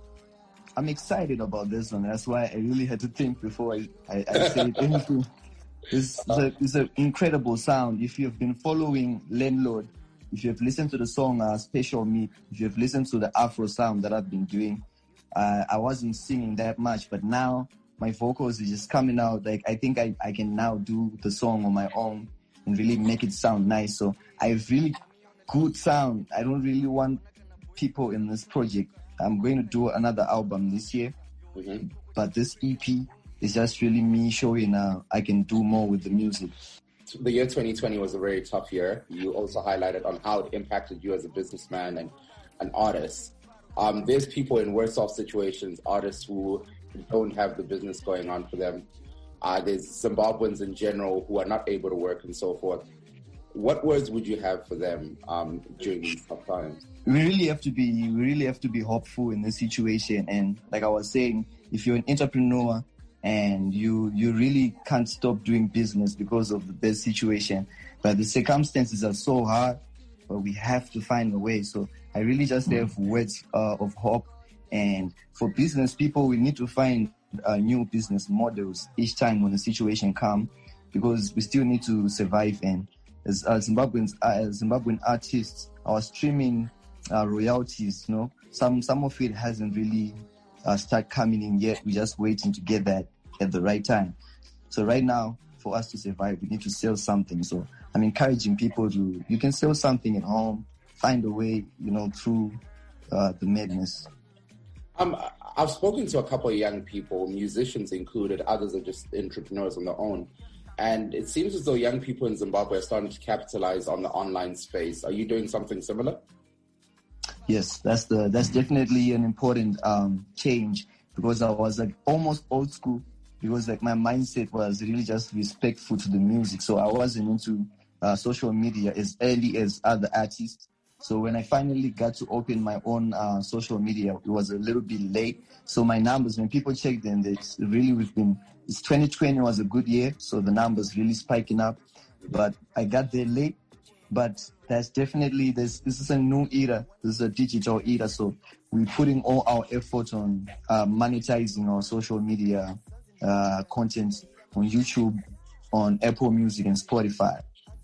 I'm excited about this one. That's why I really had to think before I, I, I say anything. It's, it's, a, it's an incredible sound. If you've been following Landlord, if you've listened to the song uh, Special Meat, if you've listened to the Afro sound that I've been doing, uh, I wasn't singing that much, but now my vocals is just coming out. Like I think I, I can now do the song on my own and really make it sound nice. So I have really good sound. I don't really want people in this project. I'm going to do another album this year, mm-hmm. but this E P is just really me showing uh, I can do more with the music. the year twenty twenty was a very tough year. You also highlighted on how it impacted you as a businessman and an artist. Um, there's people in worse off situations, artists who don't have the business going on for them. Uh, there's Zimbabweans in general who are not able to work and so forth. What words would you have for them um, during these tough times? We really have to be, we really have to be hopeful in this situation. And like I was saying, if you're an entrepreneur and you you really can't stop doing business because of the bad situation, but the circumstances are so hard, but we have to find a way. So I really just have words uh, of hope. And for business people, we need to find uh, new business models each time when the situation comes, because we still need to survive. And as uh, Zimbabweans, uh, Zimbabwean artists, our streaming uh, royalties, you know, some some of it hasn't really uh, started coming in yet. We're just waiting to get that at the right time. So right now, for us to survive, we need to sell something. So I'm encouraging people to, you can sell something at home, find a way, you know, through uh, the madness. Um, I've spoken to a couple of young people, musicians included, others are just entrepreneurs on their own. And it seems as though young people in Zimbabwe are starting to capitalize on the online space. Are you doing something similar? Yes, that's the that's definitely an important um, change, because I was like almost old school, because like my mindset was really just respectful to the music. So I wasn't into uh, social media as early as other artists. So when I finally got to open my own uh, social media, it was a little bit late. So my numbers, when people check them, it's really, we've been, it's twenty twenty was a good year. So the numbers really spiking up, but I got there late. But that's definitely, this, this is a new era. This is a digital era. So we're putting all our efforts on uh, monetizing our social media uh, content on YouTube, on Apple Music and Spotify.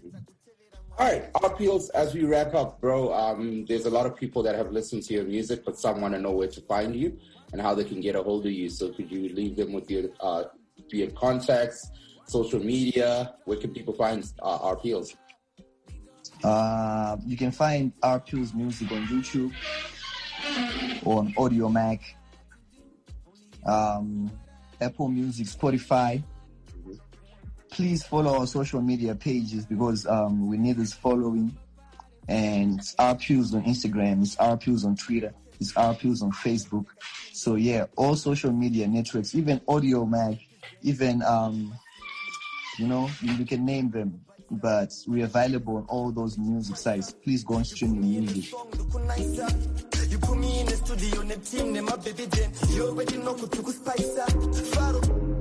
All right, Arpeels, as we wrap up, bro, um, there's a lot of people that have listened to your music, but some want to know where to find you and how they can get a hold of you. So could you leave them with your, uh, your contacts, social media? Where can people find uh, Arpeels? Uh, you can find Arpeels Music on YouTube or on Audio Mac, um, Apple Music, Spotify. Please follow our social media pages, because um, we need this following. And it's Arpeels on Instagram, it's Arpeels on Twitter, it's Arpeels on Facebook. So yeah, all social media networks, even Audio Mac, even, um, you know, you, you can name them. But we're available on all those music sites. Please go and stream the music. You put me in the studio on the team, then my baby then. You already know who to spice up.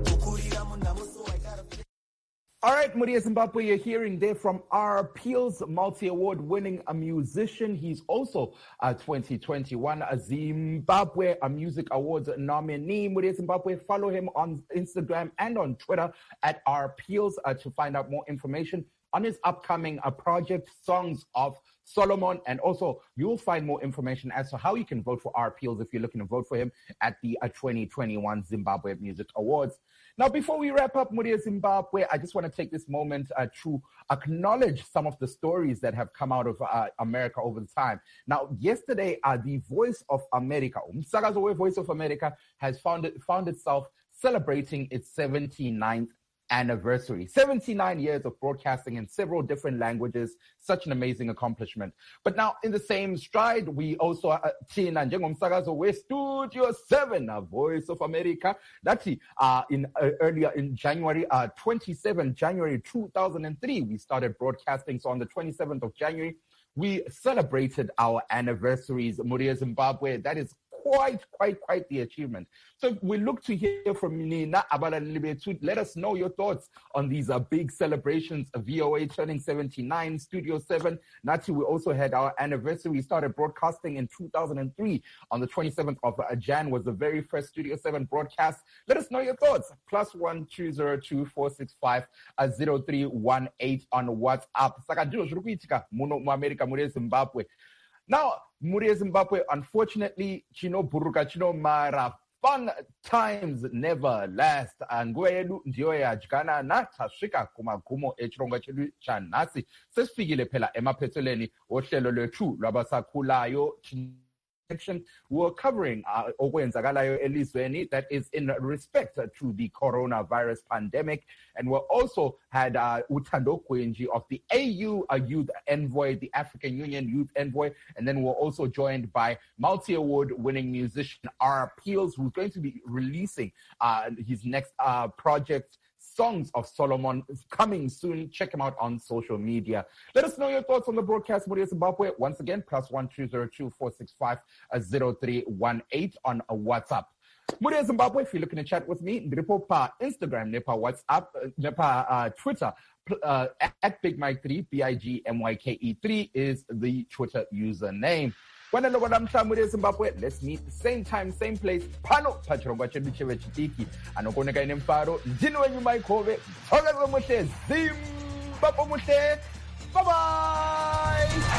All right, Muria Zimbabwe, you're hearing there from Arpeels, multi-award winning a musician. He's also a twenty twenty-one a Zimbabwe a Music Awards nominee. Muria Zimbabwe, follow him on Instagram and on Twitter at Arpeels uh, to find out more information on his upcoming uh, project, Songs of Solomon. And also, you'll find more information as to how you can vote for Arpeels if you're looking to vote for him at the uh, twenty twenty-one Zimbabwe Music Awards. Now, before we wrap up Muria Zimbabwe, I just want to take this moment uh, to acknowledge some of the stories that have come out of uh, America over the time. Now, yesterday, uh, the Voice of America, Umsakazo Voice of America, has found, it, found itself celebrating its seventy-ninth anniversary. seventy-nine years of broadcasting in several different languages. Such an amazing accomplishment. But now, in the same stride, we also uh, Tina njengomsakazo we Studio seven, a Voice of America. That's uh, in uh, earlier in January, uh, twenty-seventh January two thousand three, we started broadcasting. So on the twenty-seventh of January, we celebrated our anniversaries. Muria Zimbabwe, that is quite, quite, quite the achievement. So we look to hear from Nina Abalalilibetu. Let us know your thoughts on these uh, big celebrations. V O A turning seventy-nine, Studio seven. Nati, we also had our anniversary. We started broadcasting in two thousand three. On the twenty-seventh of uh, Jan was the very first Studio seven broadcast. Let us know your thoughts. Plus one two zero two four six five zero three one eight on WhatsApp. Sakadilo Shrukuitika, Muno America, Muria Zimbabwe. Now, Muria Zimbabwe, unfortunately, Chino Buruka, Chino Mara, fun times never last. Nguva yedu ndiyo yadyana na tasvika kumagumo echirongo chedu chanhasi. Sesifikile phela emaphethelweni ohlelo lwethu lwabasakhulayo. section, we're covering uh, okwenzakalayo elizweni, that is in respect to the coronavirus pandemic. And we also had uh, Uthando Gwenji of the A U uh, Youth Envoy, the African Union Youth Envoy. And then we're also joined by multi-award winning musician R. Peels, who's going to be releasing uh, his next uh, project, Songs of Solomon, is coming soon. Check him out on social media. Let us know your thoughts on the broadcast, Muria Zimbabwe. Once again, plus one two zero two four six five zero three one eight on WhatsApp. Muria Zimbabwe, if you're looking to chat with me, Dripo pa Instagram, Nepa WhatsApp, Nepa uh, Twitter, uh, at Big Mike three, B I G M Y K E three is the Twitter username. Let's meet same time, same place. Pano pachirongwa chedu chewe chitiki anokoneka ine mfaro ndini wenyu Maikove Zimbabwe muhle. Bye bye.